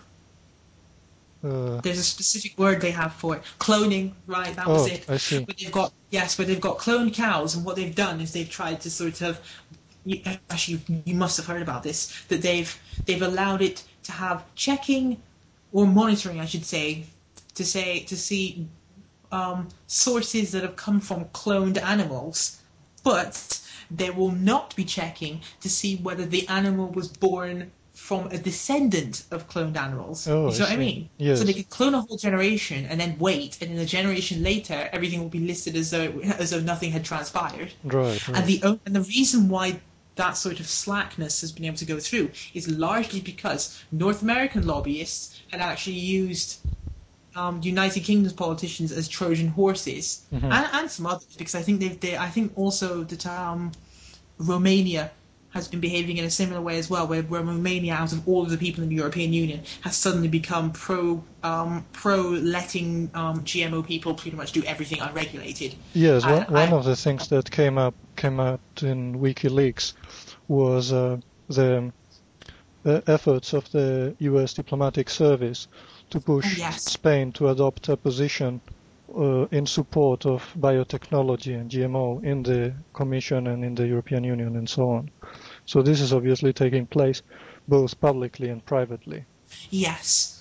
Uh, There's a specific word they have for it. Cloning, right? That was oh, it. I see. But they've got yes, but they've got cloned cows, and what they've done is they've tried to sort of. You, actually, you must have heard about this. That they've they've allowed it to have checking or monitoring, I should say, to say to see um, sources that have come from cloned animals, but they will not be checking to see whether the animal was born from a descendant of cloned animals. Oh, You I see what I see. mean? So they Yes. could clone a whole generation and then wait, and in a generation later, everything will be listed as though as though nothing had transpired. Right, And right. the and the reason why that sort of slackness has been able to go through is largely because North American lobbyists had actually used um, United Kingdom's politicians as Trojan horses, Mm-hmm. and, and some others, because I think they've, they, I think also that um, Romania has been behaving in a similar way as well, where, where Romania, out of all of the people in the European Union, has suddenly become pro um, pro letting um, G M O people pretty much do everything unregulated. Yes, one And one I, of the things that came up came out in WikiLeaks was uh, the uh, efforts of the U S diplomatic service to oh push yes, Spain to adopt a position uh, in support of biotechnology and G M O in the Commission and in the European Union and so on. So this is obviously taking place both publicly and privately. yes.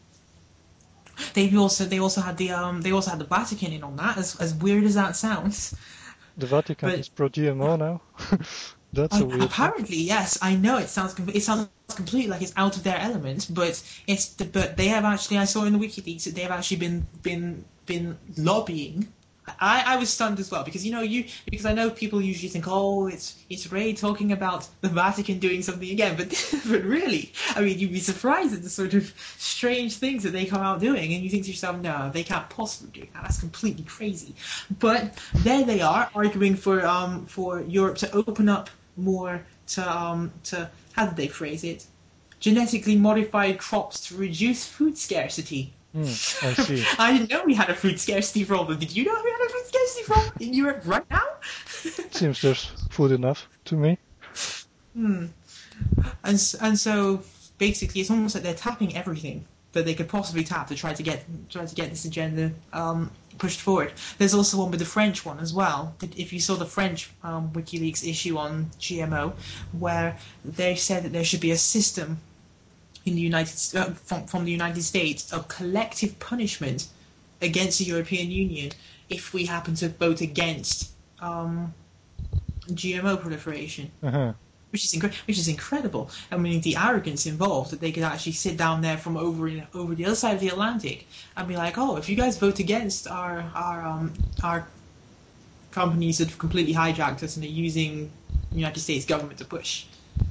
They also they also had the um they also had the Vatican in on that, as as weird as that sounds. The Vatican But is pro-G M O now. That's a Uh, weird thing. apparently, yes. I know it sounds com- it sounds completely like it's out of their element, but it's the, but they have actually I saw in the WikiLeaks that they have actually been been been lobbying. I, I was stunned as well because you know you because I know people usually think oh it's it's Ray talking about the Vatican doing something again, but but really I mean you'd be surprised at the sort of strange things that they come out doing, and you think to yourself no they can't possibly do that, that's completely crazy. But there they are arguing for um for Europe to open up more to um to how did they phrase it? Genetically modified crops to reduce food scarcity. Hmm, I see. I didn't know we had a food scarcity problem. Did you know we had a food scarcity problem in Europe right now? Seems there's food enough to me. hmm. And s- and so basically, it's almost like they're tapping everything that they could possibly tap to try to get try to get this agenda um, pushed forward. There's also one with the French one as well. If you saw the French um, WikiLeaks issue on G M O, where they said that there should be a system in the United uh, from, from the United States of collective punishment against the European Union if we happen to vote against um, G M O proliferation. Uh-huh. Which is incre- which is incredible. I mean, the arrogance involved that they could actually sit down there from over in, over the other side of the Atlantic and be like, "Oh, if you guys vote against our our um, our companies that have completely hijacked us and are using the United States government to push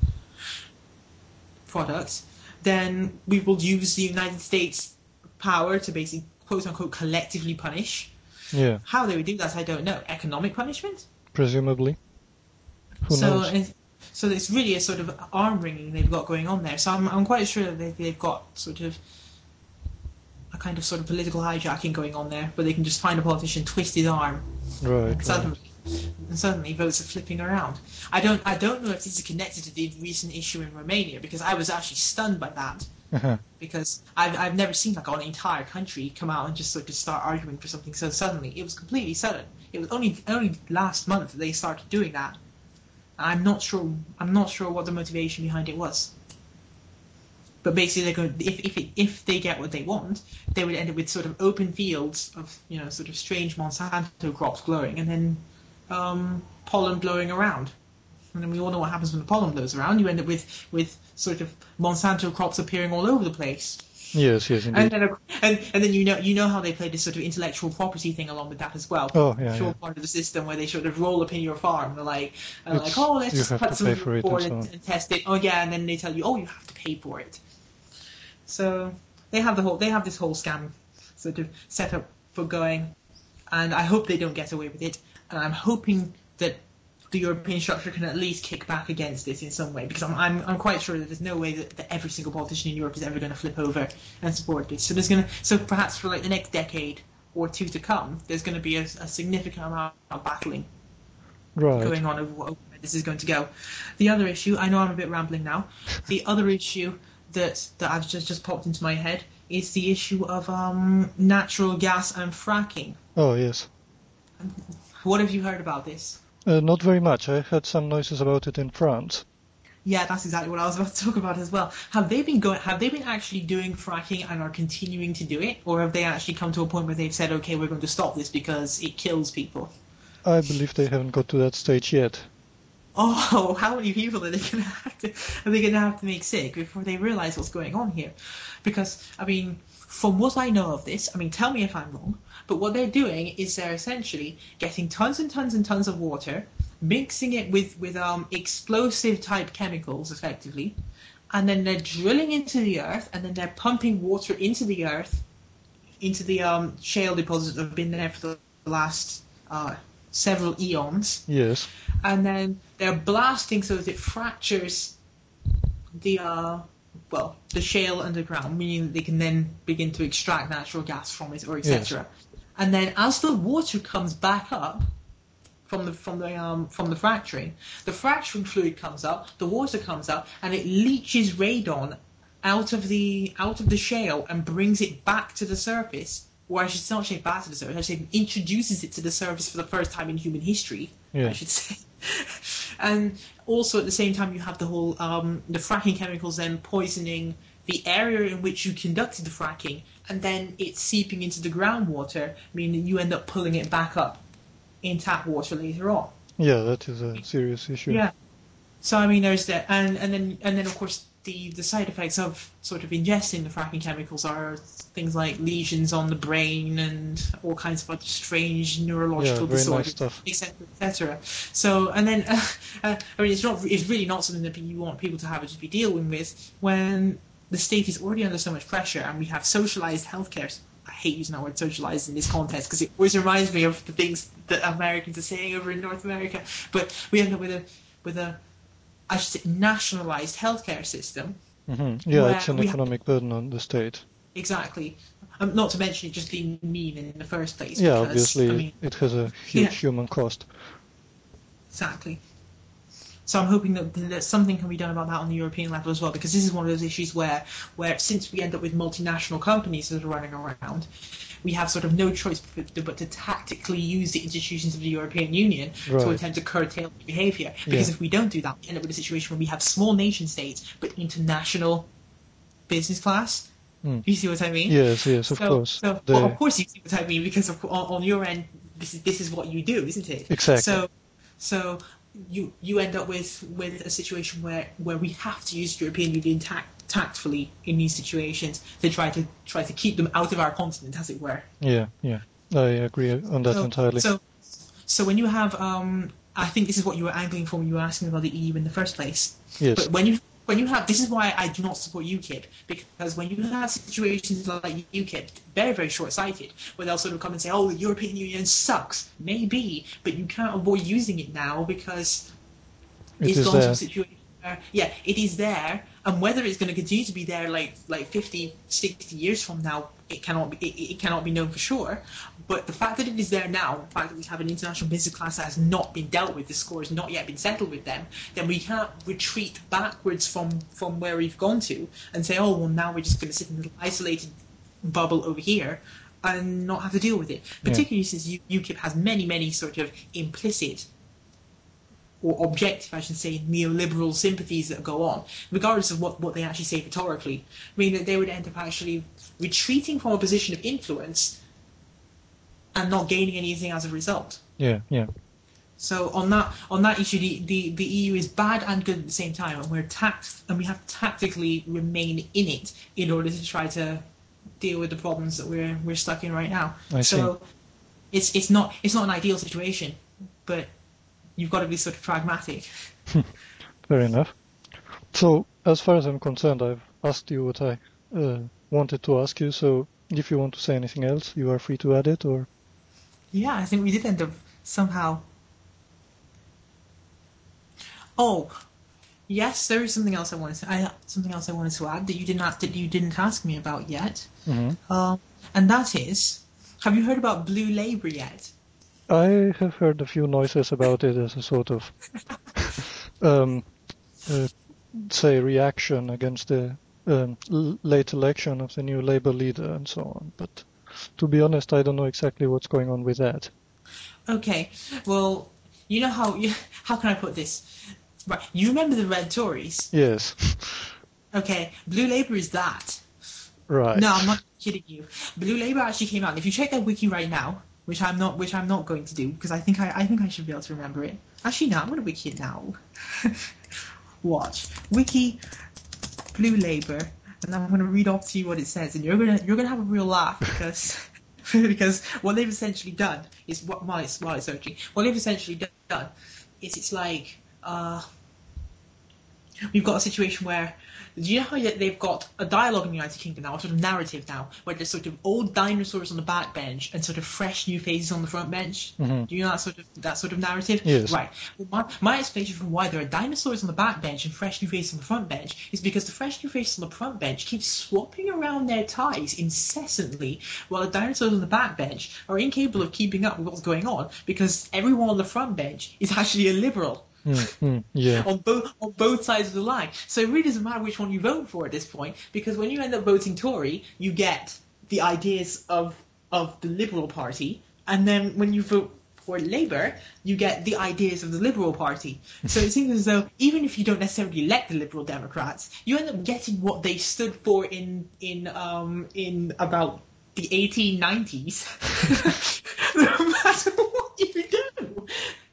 products, then we will use the United States power to basically quote unquote collectively punish." Yeah, How they would do that, I don't know. Economic punishment? presumably. Who So, knows? it- so it's really a sort of arm wringing they've got going on there. So I'm, I'm quite sure that they, they've got sort of a kind of sort of political hijacking going on there, where they can just find a politician, twist his arm, Right, and right. suddenly, and suddenly votes are flipping around. I don't, I don't know if this is connected to the recent issue in Romania because I was actually stunned by that Uh-huh. because I've, I've never seen like an entire country come out and just sort of start arguing for something so suddenly. It was completely sudden. It was only only last month that they started doing that. I'm not sure. I'm not sure what the motivation behind it was. But basically, they're going. If if it, if they get what they want, they would end up with sort of open fields of you know sort of strange Monsanto crops growing, and then um, pollen blowing around. And then we all know what happens when the pollen blows around. You end up with with sort of Monsanto crops appearing all over the place. Yes, yes, And indeed. then, and, and then you know you know how they play this sort of intellectual property thing along with that as well. Oh, yeah, Sure, yeah. part of the system where they sort of roll up in your farm. They're like, uh, like, It's oh, let's you just have cut to some pay of your for it and board so and, on. and test it. Oh yeah, and then they tell you, oh, you have to pay for it. So they have the whole they have this whole scam sort of set up for going, and I hope they don't get away with it. And I'm hoping that the European structure can at least kick back against this in some way, because I'm I'm, I'm quite sure that there's no way that, that every single politician in Europe is ever going to flip over and support this. So there's going to so perhaps for like the next decade or two to come, there's going to be a, a significant amount of battling Right. going on over where this is going to go. The other issue, I know I'm a bit rambling now. The other issue that that I've just just popped into my head is the issue of um natural gas and fracking. Oh, yes. What have you heard about this? Uh, not very much. I heard some noises about it in France. Yeah, that's exactly what I was about to talk about as well. Have they been going? Have they been actually doing fracking and are continuing to do it, or have they actually come to a point where they've said, okay, we're going to stop this because it kills people? I believe they haven't got to that stage yet. Oh, how many people are they going to have to are they going to have to make sick before they realise what's going on here? Because I mean, from what I know of this, I mean, tell me if I'm wrong, but what they're doing is they're essentially getting tons and tons and tons of water, mixing it with with um explosive type chemicals, effectively, and then they're drilling into the earth, and then they're pumping water into the earth, into the um shale deposits that have been there for the last uh several eons. Yes. And then they're blasting so that it fractures the uh, well the shale underground, meaning that they can then begin to extract natural gas from it, or et cetera. Yes. And then as the water comes back up from the from the um, from the fracturing, the fracturing fluid comes up, the water comes up, and it leaches radon out of the out of the shale and brings it back to the surface. Or I should not say back to the surface, I should say introduces it to the surface for the first time in human history, yeah. I should say. And also at the same time you have the whole, um, the fracking chemicals then poisoning the area in which you conducted the fracking, and then it's seeping into the groundwater, meaning you end up pulling it back up in tap water later on. Yeah, that is a serious issue. Yeah. So I mean, there's that, and and then and then of course the the side effects of sort of ingesting the fracking chemicals are things like lesions on the brain and all kinds of other strange neurological yeah, disorders, nice stuff. et cetera, et cetera. So and then uh, uh, I mean, it's not it's really not something that you want people to have to be dealing with when the state is already under so much pressure, and we have socialized healthcare. I hate using that word socialized in this context because it always reminds me of the things that Americans are saying over in North America. But we end up with a with a I should say nationalized healthcare system. Mm-hmm. Yeah, it's an economic have, burden on the state. Exactly. Um, not to mention it just being mean in the first place. Yeah, because, obviously I mean, it has a huge yeah. human cost. Exactly. So I'm hoping that, that something can be done about that on the European level as well, because this is one of those issues where, where since we end up with multinational companies that are running around, we have sort of no choice but to, but to tactically use the institutions of the European Union right. to attempt to curtail behaviour. Because yeah. if we don't do that, we end up with a situation where we have small nation states but international business class. Mm. You see what I mean? Yes, yes, of so, course. So, they... well, of course you see what I mean, because of, on, on your end, this is this is what you do, isn't it? Exactly. So, so you you end up with, with a situation where, where we have to use the European Union tact, tactfully in these situations to try to try to keep them out of our continent, as it were. Yeah, yeah, I agree on that so, entirely. So, so when you have, um, I think this is what you were angling for when you were asking about the E U in the first place. Yes. But when you when you have, this is why I do not support UKIP, because when you have situations like UKIP, very, very short-sighted, where they'll sort of come and say, oh, the European Union sucks. Maybe, but you can't avoid using it now because it it's is gone there. to a situation where, yeah, it is there, and whether it's going to continue to be there like like fifty, sixty years from now, it cannot be, it, it cannot be known for sure. But the fact that it is there now, the fact that we have an international business class that has not been dealt with, the score has not yet been settled with them, then we can't retreat backwards from, from where we've gone to and say, oh, well, now we're just going to sit in a little isolated bubble over here and not have to deal with it. Particularly yeah. since UKIP has many, many sort of implicit or objective, I should say, neoliberal sympathies that go on, regardless of what, what they actually say rhetorically. I mean, that they would end up actually retreating from a position of influence and not gaining anything as a result. Yeah, yeah. So on that on that issue, the, the, the E U is bad and good at the same time, and we're tact and we have to tactically remain in it in order to try to deal with the problems that we're we're stuck in right now. I so see. it's it's not it's not an ideal situation, but you've got to be sort of pragmatic. Fair enough. So, as far as I'm concerned, I've asked you what I uh, wanted to ask you. So, if you want to say anything else, you are free to add it. Or Yeah, I think we did end up somehow. Oh, yes, there is something else I wanted to I, something else I wanted to add that you didn't ask, that you didn't ask me about yet. mm-hmm. Um, and that is, have you heard about Blue Labour yet? I have heard a few noises about it as a sort of, um, uh, say, reaction against the um, l- late election of the new Labour leader and so on. But to be honest, I don't know exactly what's going on with that. Okay, well, you know how you, how can I put this? Right, you remember the Red Tories? Yes. Okay, Blue Labour is that. Right. No, I'm not kidding you. Blue Labour actually came out. And if you check their wiki right now, which I'm not, which I'm not going to do because I think I, I think I should be able to remember it. Actually, no, I'm going to wiki it now. Watch wiki Blue Labour, and I'm going to read off to you what it says, and you're gonna you're gonna have a real laugh because because what they've essentially done is what while it's while it's searching, what they've essentially done is it's like uh, we've got a situation where, do you know how they've got a dialogue in the United Kingdom now, a sort of narrative now, where there's sort of old dinosaurs on the back bench and sort of fresh new faces on the front bench? Mm-hmm. Do you know that sort of that sort of narrative? Yes. Right. Well, my, my explanation for why there are dinosaurs on the back bench and fresh new faces on the front bench is because the fresh new faces on the front bench keep swapping around their ties incessantly, while the dinosaurs on the back bench are incapable of keeping up with what's going on because everyone on the front bench is actually a liberal. Mm-hmm. Yeah. on both on both sides of the line. So it really doesn't matter which one you vote for at this point, because when you end up voting Tory, you get the ideas of of the Liberal Party, and then when you vote for Labour, you get the ideas of the Liberal Party. So it seems as though even if you don't necessarily elect the Liberal Democrats, you end up getting what they stood for in in um in about the eighteen nineties. No matter what you do.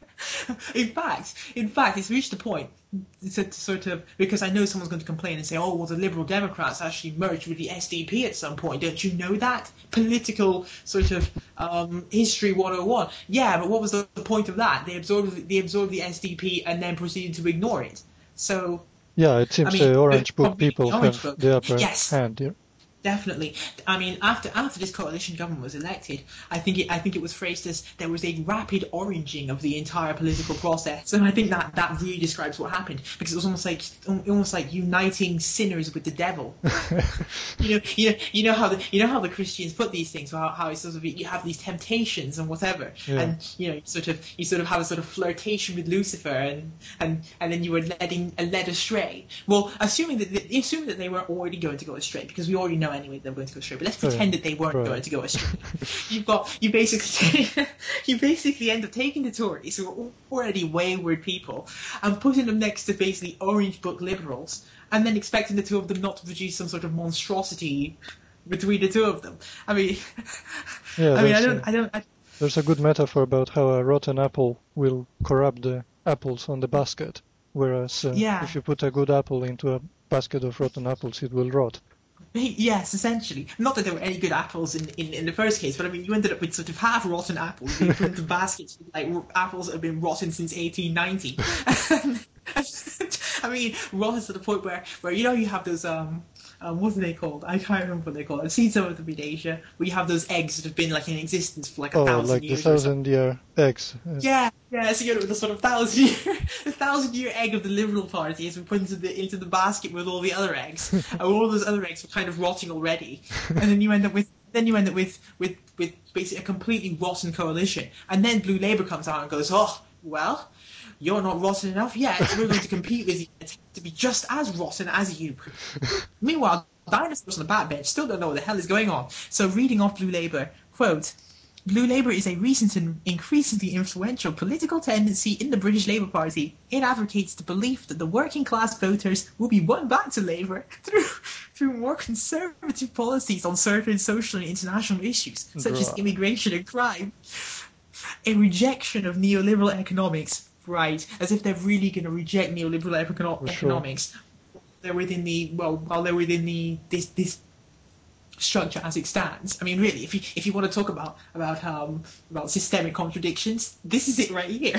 In fact, in fact, it's reached a point to, to sort of, because I know someone's going to complain and say, "Oh, well, the Liberal Democrats actually merged with the S D P at some point." Don't you know that? Political sort of um, history one oh one. Yeah, but what was the, the point of that? They absorbed they absorbed the S D P and then proceeded to ignore it. So, Yeah, it I seems mean, the Orange Book probably people the Orange have Book. the upper Yes. hand here. Definitely. I mean, after after this coalition government was elected, I think it I think it was phrased as there was a rapid oranging of the entire political process, and I think that, that really describes what happened, because it was almost like almost like uniting sinners with the devil. You know, you know, you know how the you know how the Christians put these things, how how it's sort of you have these temptations and whatever, Yeah. and you know, you sort of you sort of have a sort of flirtation with Lucifer, and and and then you were letting uh, led astray. Well, assuming that they, assuming that they were already going to go astray, because we already know anyway they were going to go astray. But let's pretend that they weren't Right. going to go astray. You've got you basically you basically end up taking the Tories, who are already wayward people, and putting them next to basically Orange Book liberals, and then expecting the two of them not to produce some sort of monstrosity between the two of them. I mean, Yeah, I mean, I there's don't, a, I don't. I, there's a good metaphor about how a rotten apple will corrupt the apples on the basket, whereas uh, yeah. if you put a good apple into a basket of rotten apples, it will rot. Yes, essentially. Not that there were any good apples in, in, in the first case, but I mean, you ended up with sort of half rotten apples being put into baskets with like r- apples that have been rotten since eighteen ninety. I mean, rotten to the point where, where you know you have those um, um what are they called? I can't remember what they're called. I've seen some of them in Asia where you have those eggs that have been like in existence for like a Oh, thousand like the years or something. thousand year eggs. Uh, Yeah, yeah. So you know, the sort of thousand year, the thousand year egg of the Liberal Party has been put into the into the basket with all the other eggs, and all those other eggs are kind of rotting already, and then you end up with then you end up with with with basically a completely rotten coalition, and then Blue Labour comes out and goes, "Oh, well, you're not rotten enough yet. We're going to compete with you to be just as rotten as you." Meanwhile, dinosaurs on the backbench still don't know what the hell is going on. So, reading off Blue Labour, quote. Blue Labour is a recent and increasingly influential political tendency in the British Labour Party. It advocates the belief that the working class voters will be won back to Labour through through more conservative policies on certain social and international issues, such as Right. immigration and crime. a rejection of neoliberal economics, right? As if they're really going to reject neoliberal econo- For sure. economics. They're within the well, while they're within the this this structure as it stands. I mean, really, if you if you want to talk about about um about systemic contradictions, this is it right here.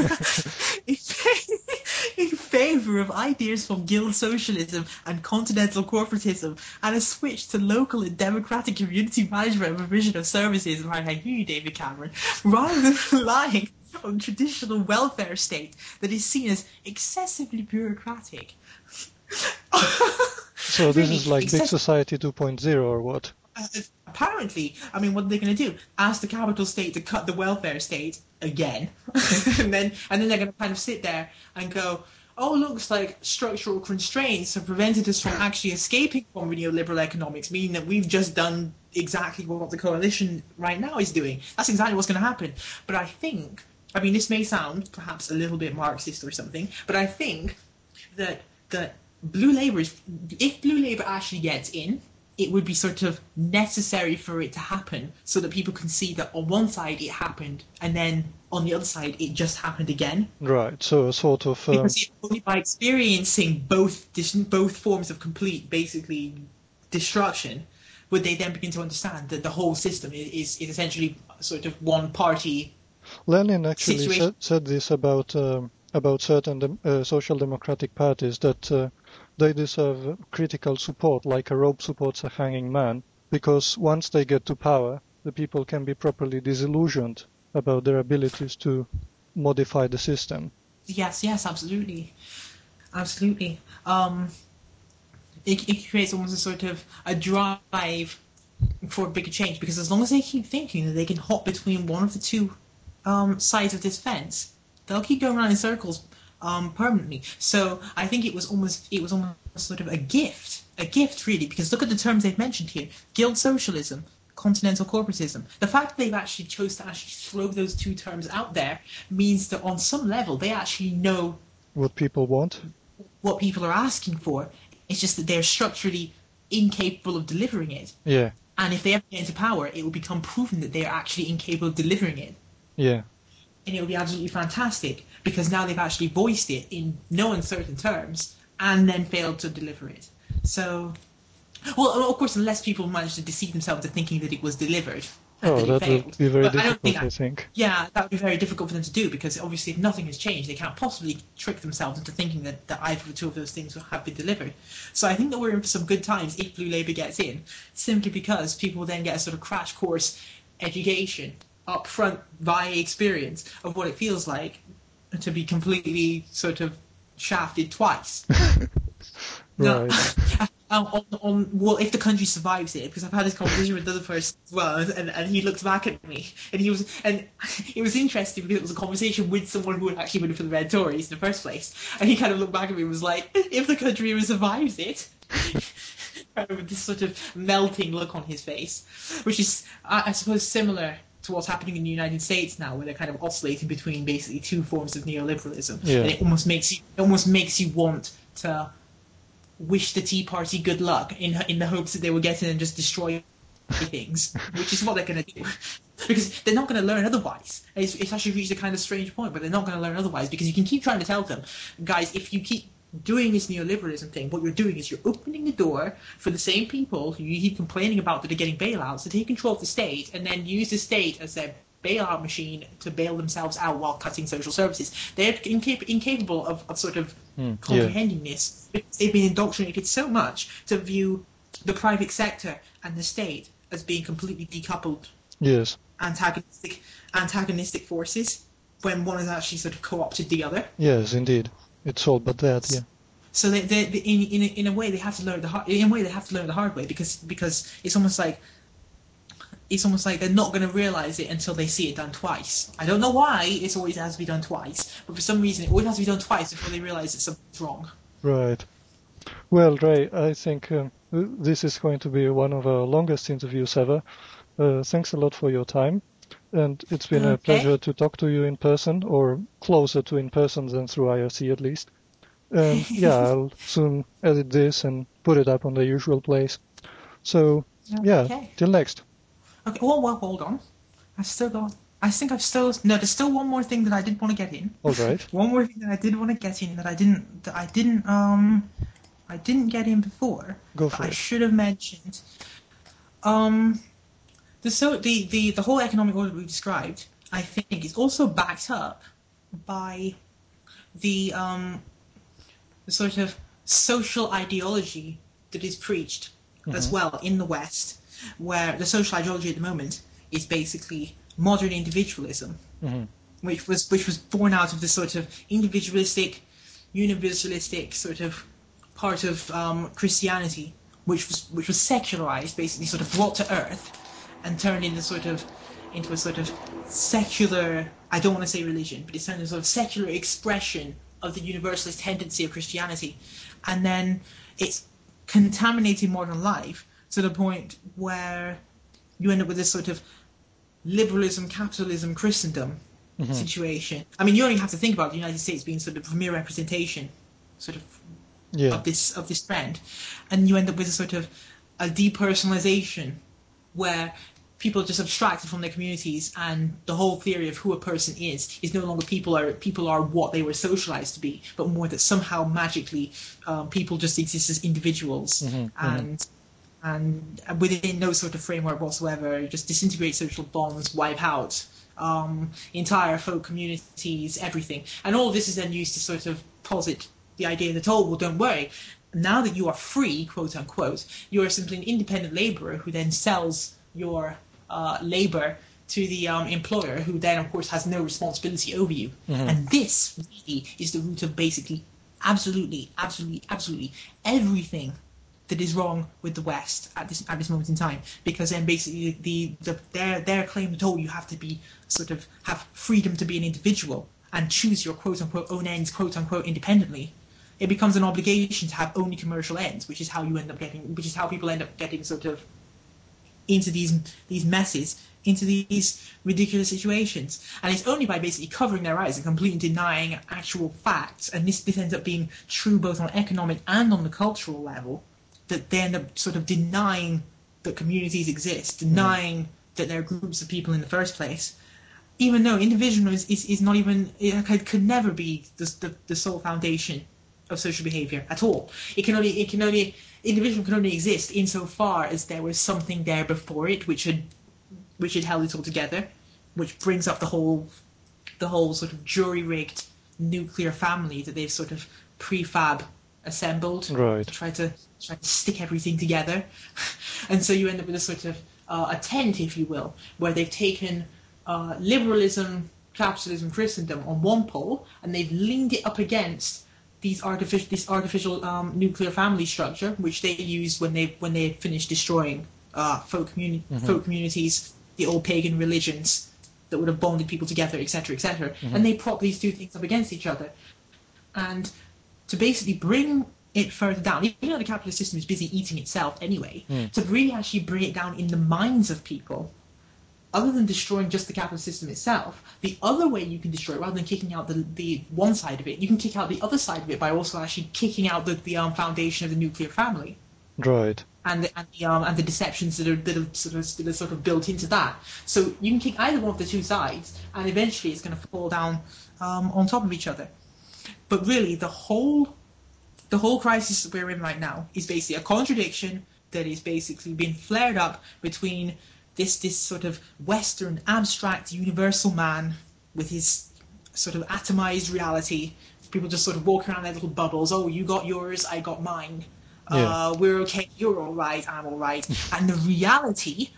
In favor of ideas from guild socialism and continental corporatism, and a switch to local and democratic community management and provision of services, right? I hear you, David Cameron. Rather than relying on traditional welfare state that is seen as excessively bureaucratic. So this Really, is like Big excess- Society two point oh or what? uh, apparently, I mean, what are they going to do? Ask the capital state to cut the welfare state again, and then and then they're going to kind of sit there and go, "Oh, looks like structural constraints have prevented us from actually escaping from neoliberal economics, meaning that we've just done exactly what the coalition right now is doing." That's exactly what's going to happen. But I think, I mean, this may sound perhaps a little bit Marxist or something, but I think that that Blue Labour, is, if Blue Labour actually gets in, it would be sort of necessary for it to happen so that people can see that on one side it happened and then on the other side it just happened again. Right. So a sort of um, Because it's only by experiencing both dis- both forms of complete, basically, destruction would they then begin to understand that the whole system is, is, is essentially sort of one party Lenin actually situation. said, said this about um, about certain dem- uh, social democratic parties, that uh, they deserve critical support, like a rope supports a hanging man, because once they get to power, the people can be properly disillusioned about their abilities to modify the system. Yes, yes, absolutely. Absolutely. Um, it, it creates almost a sort of a drive for a bigger change, because as long as they keep thinking that they can hop between one of the two um, sides of this fence, they'll keep going around in circles um, permanently. So I think it was almost it was almost sort of a gift, a gift really, because look at the terms they've mentioned here: guild socialism, continental corporatism. The fact that they've actually chose to actually throw those two terms out there means that on some level they actually know What people want? what people are asking for. It's just that they're structurally incapable of delivering it. Yeah, And if they ever get into power, it will become proven that they are actually incapable of delivering it. yeah. And it will be absolutely fantastic, because now they've actually voiced it in no uncertain terms and then failed to deliver it. So, well, of course, unless people manage to deceive themselves into thinking that it was delivered and Oh, that it that would failed. be very But I don't think difficult, I that, think. yeah, that would be very difficult for them to do, because obviously if nothing has changed, they can't possibly trick themselves into thinking that, that either of the two of those things have been delivered. So I think that we're in for some good times if Blue Labour gets in, simply because people will then get a sort of crash course education up front via experience of what it feels like to be completely sort of shafted twice. No, Right. um, on, on well, if the country survives it, because I've had this conversation with another person as well, and, and he looked back at me, and he was, and it was interesting because it was a conversation with someone who had actually voted for the Red Tories in the first place, and he kind of looked back at me and was like, if the country survives it, kind of with this sort of melting look on his face, which is, I, I suppose, similar to what's happening in the United States now, where they're kind of oscillating between basically two forms of neoliberalism, Yeah. and it almost makes you, it almost makes you want to wish the Tea Party good luck in in the hopes that they will get in and just destroy things, which is what they're going to do. Because they're not going to learn otherwise. It's, it's actually reached a kind of strange point, but they're not going to learn otherwise, because you can keep trying to tell them, guys, if you keep doing this neoliberalism thing, what you're doing is you're opening the door for the same people who you keep complaining about that are getting bailouts to take control of the state and then use the state as their bailout machine to bail themselves out while cutting social services. They're incap- incapable of, of sort of Mm, yeah. comprehending this. They've been indoctrinated so much to view the private sector and the state as being completely decoupled Yes. antagonistic antagonistic forces, when one has actually sort of co-opted the other. Yes, indeed. It's all but that, yeah. So they, they, they in in a, in a way they have to learn the hard in a way they have to learn the hard way, because because it's almost like it's almost like they're not going to realize it until they see it done twice. I don't know why it's always has to be done twice, but for some reason it always has to be done twice before they realize that something's wrong. Right. Well, Ray, I think um, th- this is going to be one of our longest interviews ever. Uh, thanks a lot for your time. And it's been a Okay. pleasure to talk to you in person, or closer to in person than through I R C at least. And yeah, I'll soon edit this and put it up on the usual place. So yeah, Okay. till next. Okay. Well, well, hold on. I still got I think I've still no. There's still one more thing that I did want to get in. All right. One more thing that I did want to get in that I didn't that I didn't um I didn't get in before Go that for I it. should have mentioned. Um, the so the, the the whole economic order we described, I think, is also backed up by the um the sort of social ideology that is preached as Mm-hmm. well in the West, where the social ideology at the moment is basically modern individualism, Mm-hmm. which was which was born out of this sort of individualistic, universalistic sort of part of um, Christianity, which was which was secularized, basically sort of brought to earth, and turned into sort of into a sort of secular. I don't want to say religion, but it's turned into a sort of secular expression of the universalist tendency of Christianity, and then it's contaminated modern life to the point where you end up with this sort of liberalism, capitalism, Christendom Mm-hmm. situation. I mean, you only have to think about the United States being sort of premier representation, sort of Yeah. of this of this trend, and you end up with a sort of a depersonalization where people are just abstracted from their communities, and the whole theory of who a person is is no longer people are people are what they were socialized to be, but more that somehow magically um, people just exist as individuals, Mm-hmm. Mm-hmm. and and within no sort of framework whatsoever, just disintegrate social bonds, wipe out um, entire folk communities, everything. And all of this is then used to sort of posit the idea that, oh, well, don't worry, now that you are free, quote unquote, you are simply an independent laborer who then sells your uh, labor to the um, employer, who then, of course, has no responsibility over you. Mm-hmm. And this really is the root of basically absolutely, absolutely, absolutely everything that is wrong with the West at this at this moment in time, because then basically the, the their their claim that, oh, you have to be sort of have freedom to be an individual and choose your quote unquote own ends quote unquote independently, it becomes an obligation to have only commercial ends, which is how you end up getting which is how people end up getting sort of into these these messes, into these ridiculous situations. And it's only by basically covering their eyes and completely denying actual facts, and this, this ends up being true both on economic and on the cultural level, that they end up sort of denying that communities exist, denying that there are groups of people in the first place, even though individualism is, is, is not even, it could, could never be the, the, the sole foundation of social behavior at all. It can only, it can only, individualism can only exist insofar as there was something there before it which had, which had held it all together, which brings up the whole, the whole sort of jury-rigged nuclear family that they've sort of prefab assembled Right. to try to try to stick everything together. And so you end up with a sort of uh, a tent, if you will, where they've taken uh, liberalism, capitalism, Christendom on one pole, and they've leaned it up against these artificial this artificial um, nuclear family structure, which they used when they when they finished destroying uh, folk communi- Mm-hmm. folk communities, the old pagan religions that would have bonded people together, et cetera, et cetera. Mm-hmm. And they prop these two things up against each other, and to basically bring it further down, even though the capitalist system is busy eating itself anyway, Mm. to really actually bring it down in the minds of people, other than destroying just the capitalist system itself, the other way you can destroy it, rather than kicking out the, the one side of it, you can kick out the other side of it by also actually kicking out the, the um, foundation of the nuclear family. Right. And the, and the um and the deceptions that are that are sort of that are sort of built into that. So you can kick either one of the two sides, and eventually it's going to fall down um, on top of each other. But really, the whole the whole crisis that we're in right now is basically a contradiction that is basically being flared up between this this sort of Western abstract universal man with his sort of atomized reality. People just sort of walk around their little bubbles. Oh, you got yours, I got mine. Yeah. Uh, we're okay, you're all right, I'm all right. And the reality,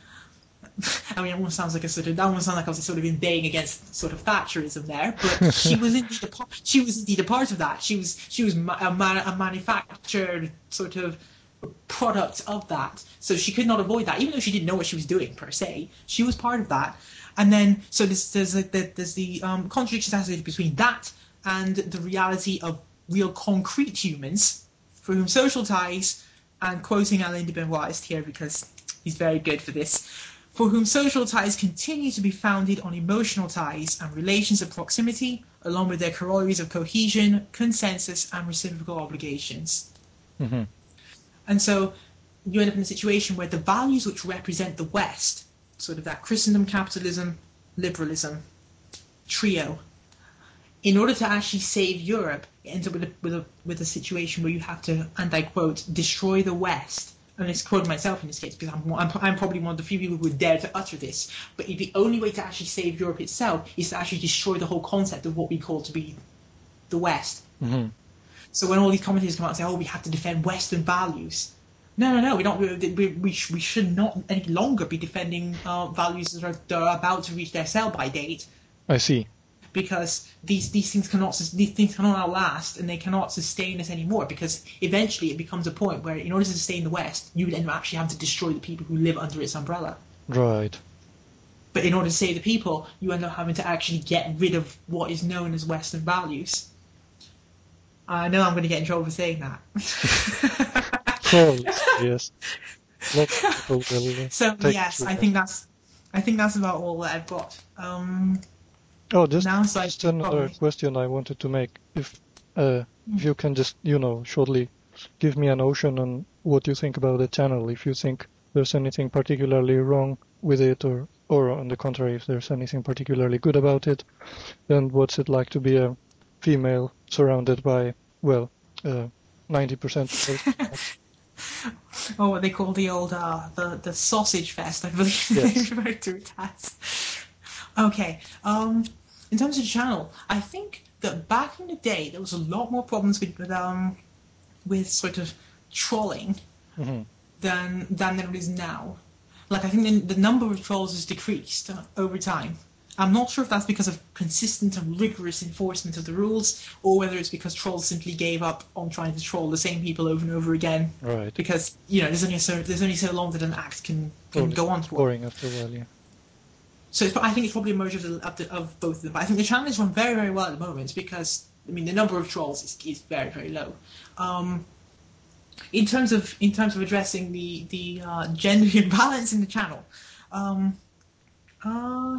I mean, it almost sounds like a sort of that almost sounds like I was sort of inveighing against sort of Thatcherism there, but she was indeed a part, she was indeed a part of that. She was she was ma- a, man, a manufactured sort of product of that, so she could not avoid that, even though she didn't know what she was doing per se. She was part of that, and then so there's there's like the, there's the um, contradiction associated between that and the reality of real concrete humans for whom social ties, and quoting Alain de Benoist here because he's very good for this, for whom social ties continue to be founded on emotional ties and relations of proximity, along with their corollaries of cohesion, consensus, and reciprocal obligations. Mm-hmm. And so you end up in a situation where the values which represent the West, sort of that Christendom, capitalism, liberalism trio. In order to actually save Europe, it ends up with a, with a, with a situation where you have to, and I quote, destroy the West. And it's quoting myself in this case because I'm, I'm, I'm probably one of the few people who would dare to utter this. But the only way to actually save Europe itself is to actually destroy the whole concept of what we call to be the West. Mm-hmm. So when all these commentators come out and say, oh, we have to defend Western values. No, no, no, we don't. We, we, we, sh- we should not any longer be defending uh, values that are, that are about to reach their sell-by date. I see. Because these these things cannot these things cannot outlast and they cannot sustain us anymore. Because eventually it becomes a point where, in order to sustain the West, you would end up actually having to destroy the people who live under its umbrella. Right. But in order to save the people, you end up having to actually get rid of what is known as Western values. I know I'm going to get in trouble for saying that. Well, yes. Lots of people will uh, So take yes, it I think that's I think that's about all that I've got. Um, Oh, just, now, so just I another probably, question I wanted to make. If uh, if you can just, you know, shortly give me a notion on what you think about the channel, if you think there's anything particularly wrong with it, or, or on the contrary, if there's anything particularly good about it, and what's it like to be a female surrounded by, well, uh, ninety percent males? oh, what they call the old uh, the the sausage fest, I believe Yes. they refer to it as. Okay. Um, in terms of the channel, I think that back in the day there was a lot more problems with, with um with sort of trolling Mm-hmm. than than there is now. Like I think the, the number of trolls has decreased uh, over time. I'm not sure if that's because of consistent and rigorous enforcement of the rules, or whether it's because trolls simply gave up on trying to troll the same people over and over again. Right. Because you know, there's only so there's only so long that an act can can Well, go on it's for. boring after a while, yeah. So it's, I think it's probably a merger of, the, of, the, of both of them. But I think the channel is run very, very well at the moment because, I mean, the number of trolls is, is very, very low. Um, in terms of in terms of addressing the the uh, gender imbalance in the channel, um, uh,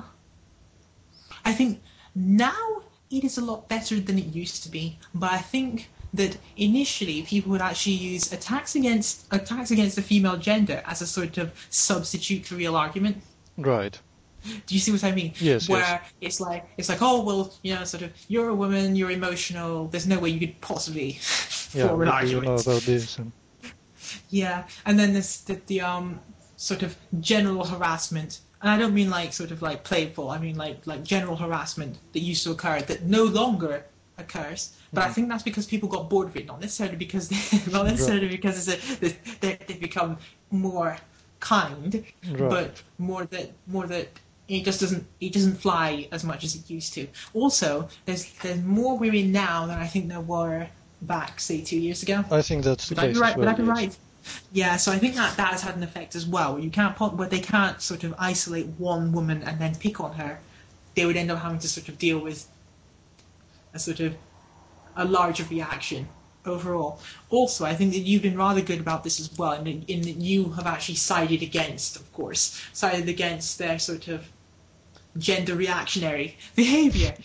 I think now it is a lot better than it used to be. But I think that initially people would actually use attacks against attacks against the female gender as a sort of substitute for real argument. Right. Do you see what I mean? Yes, Where yes. it's like it's like, oh well, you know, sort of, you're a woman, you're emotional. There's no way you could possibly Yeah, form an what do you know argument. about this? And Yeah, and then there's the, the um sort of general harassment, and I don't mean like sort of like playful. I mean like like general harassment that used to occur that no longer occurs. But I Mhm. think that's because people got bored of it, not necessarily because they, not necessarily because it's a, they, they've become more kind, Right. but more that more that it just doesn't it doesn't fly as much as it used to. Also, there's there's more women now than I think there were back, say, two years ago. I think that's the Would I be case as right? Would I well, be yes. right? Yeah, so I think that that has had an effect as well. You can't, where they can't sort of isolate one woman and then pick on her. They would end up having to sort of deal with a sort of a larger reaction overall. Also, I think that you've been rather good about this as well, in, in that you have actually sided against, of course, sided against their sort of gender reactionary behaviour.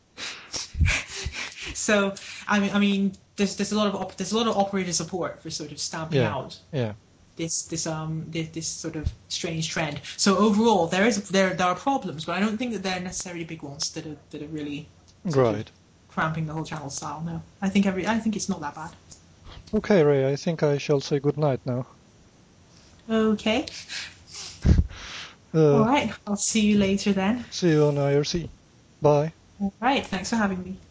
So, I mean, I mean, there's there's a lot of op- there's a lot of operator support for sort of stamping Yeah. out Yeah. this this um this, this sort of strange trend. So overall, there is there there are problems, but I don't think that they're necessarily big ones that are that are really sort of Right. cramping the whole channel style. No, I think every I think it's not that bad. Okay, Ray, I think I shall say good night now. Okay, all Uh, right. I'll see you later then. see you on I R C. Bye. All right. Thanks for having me.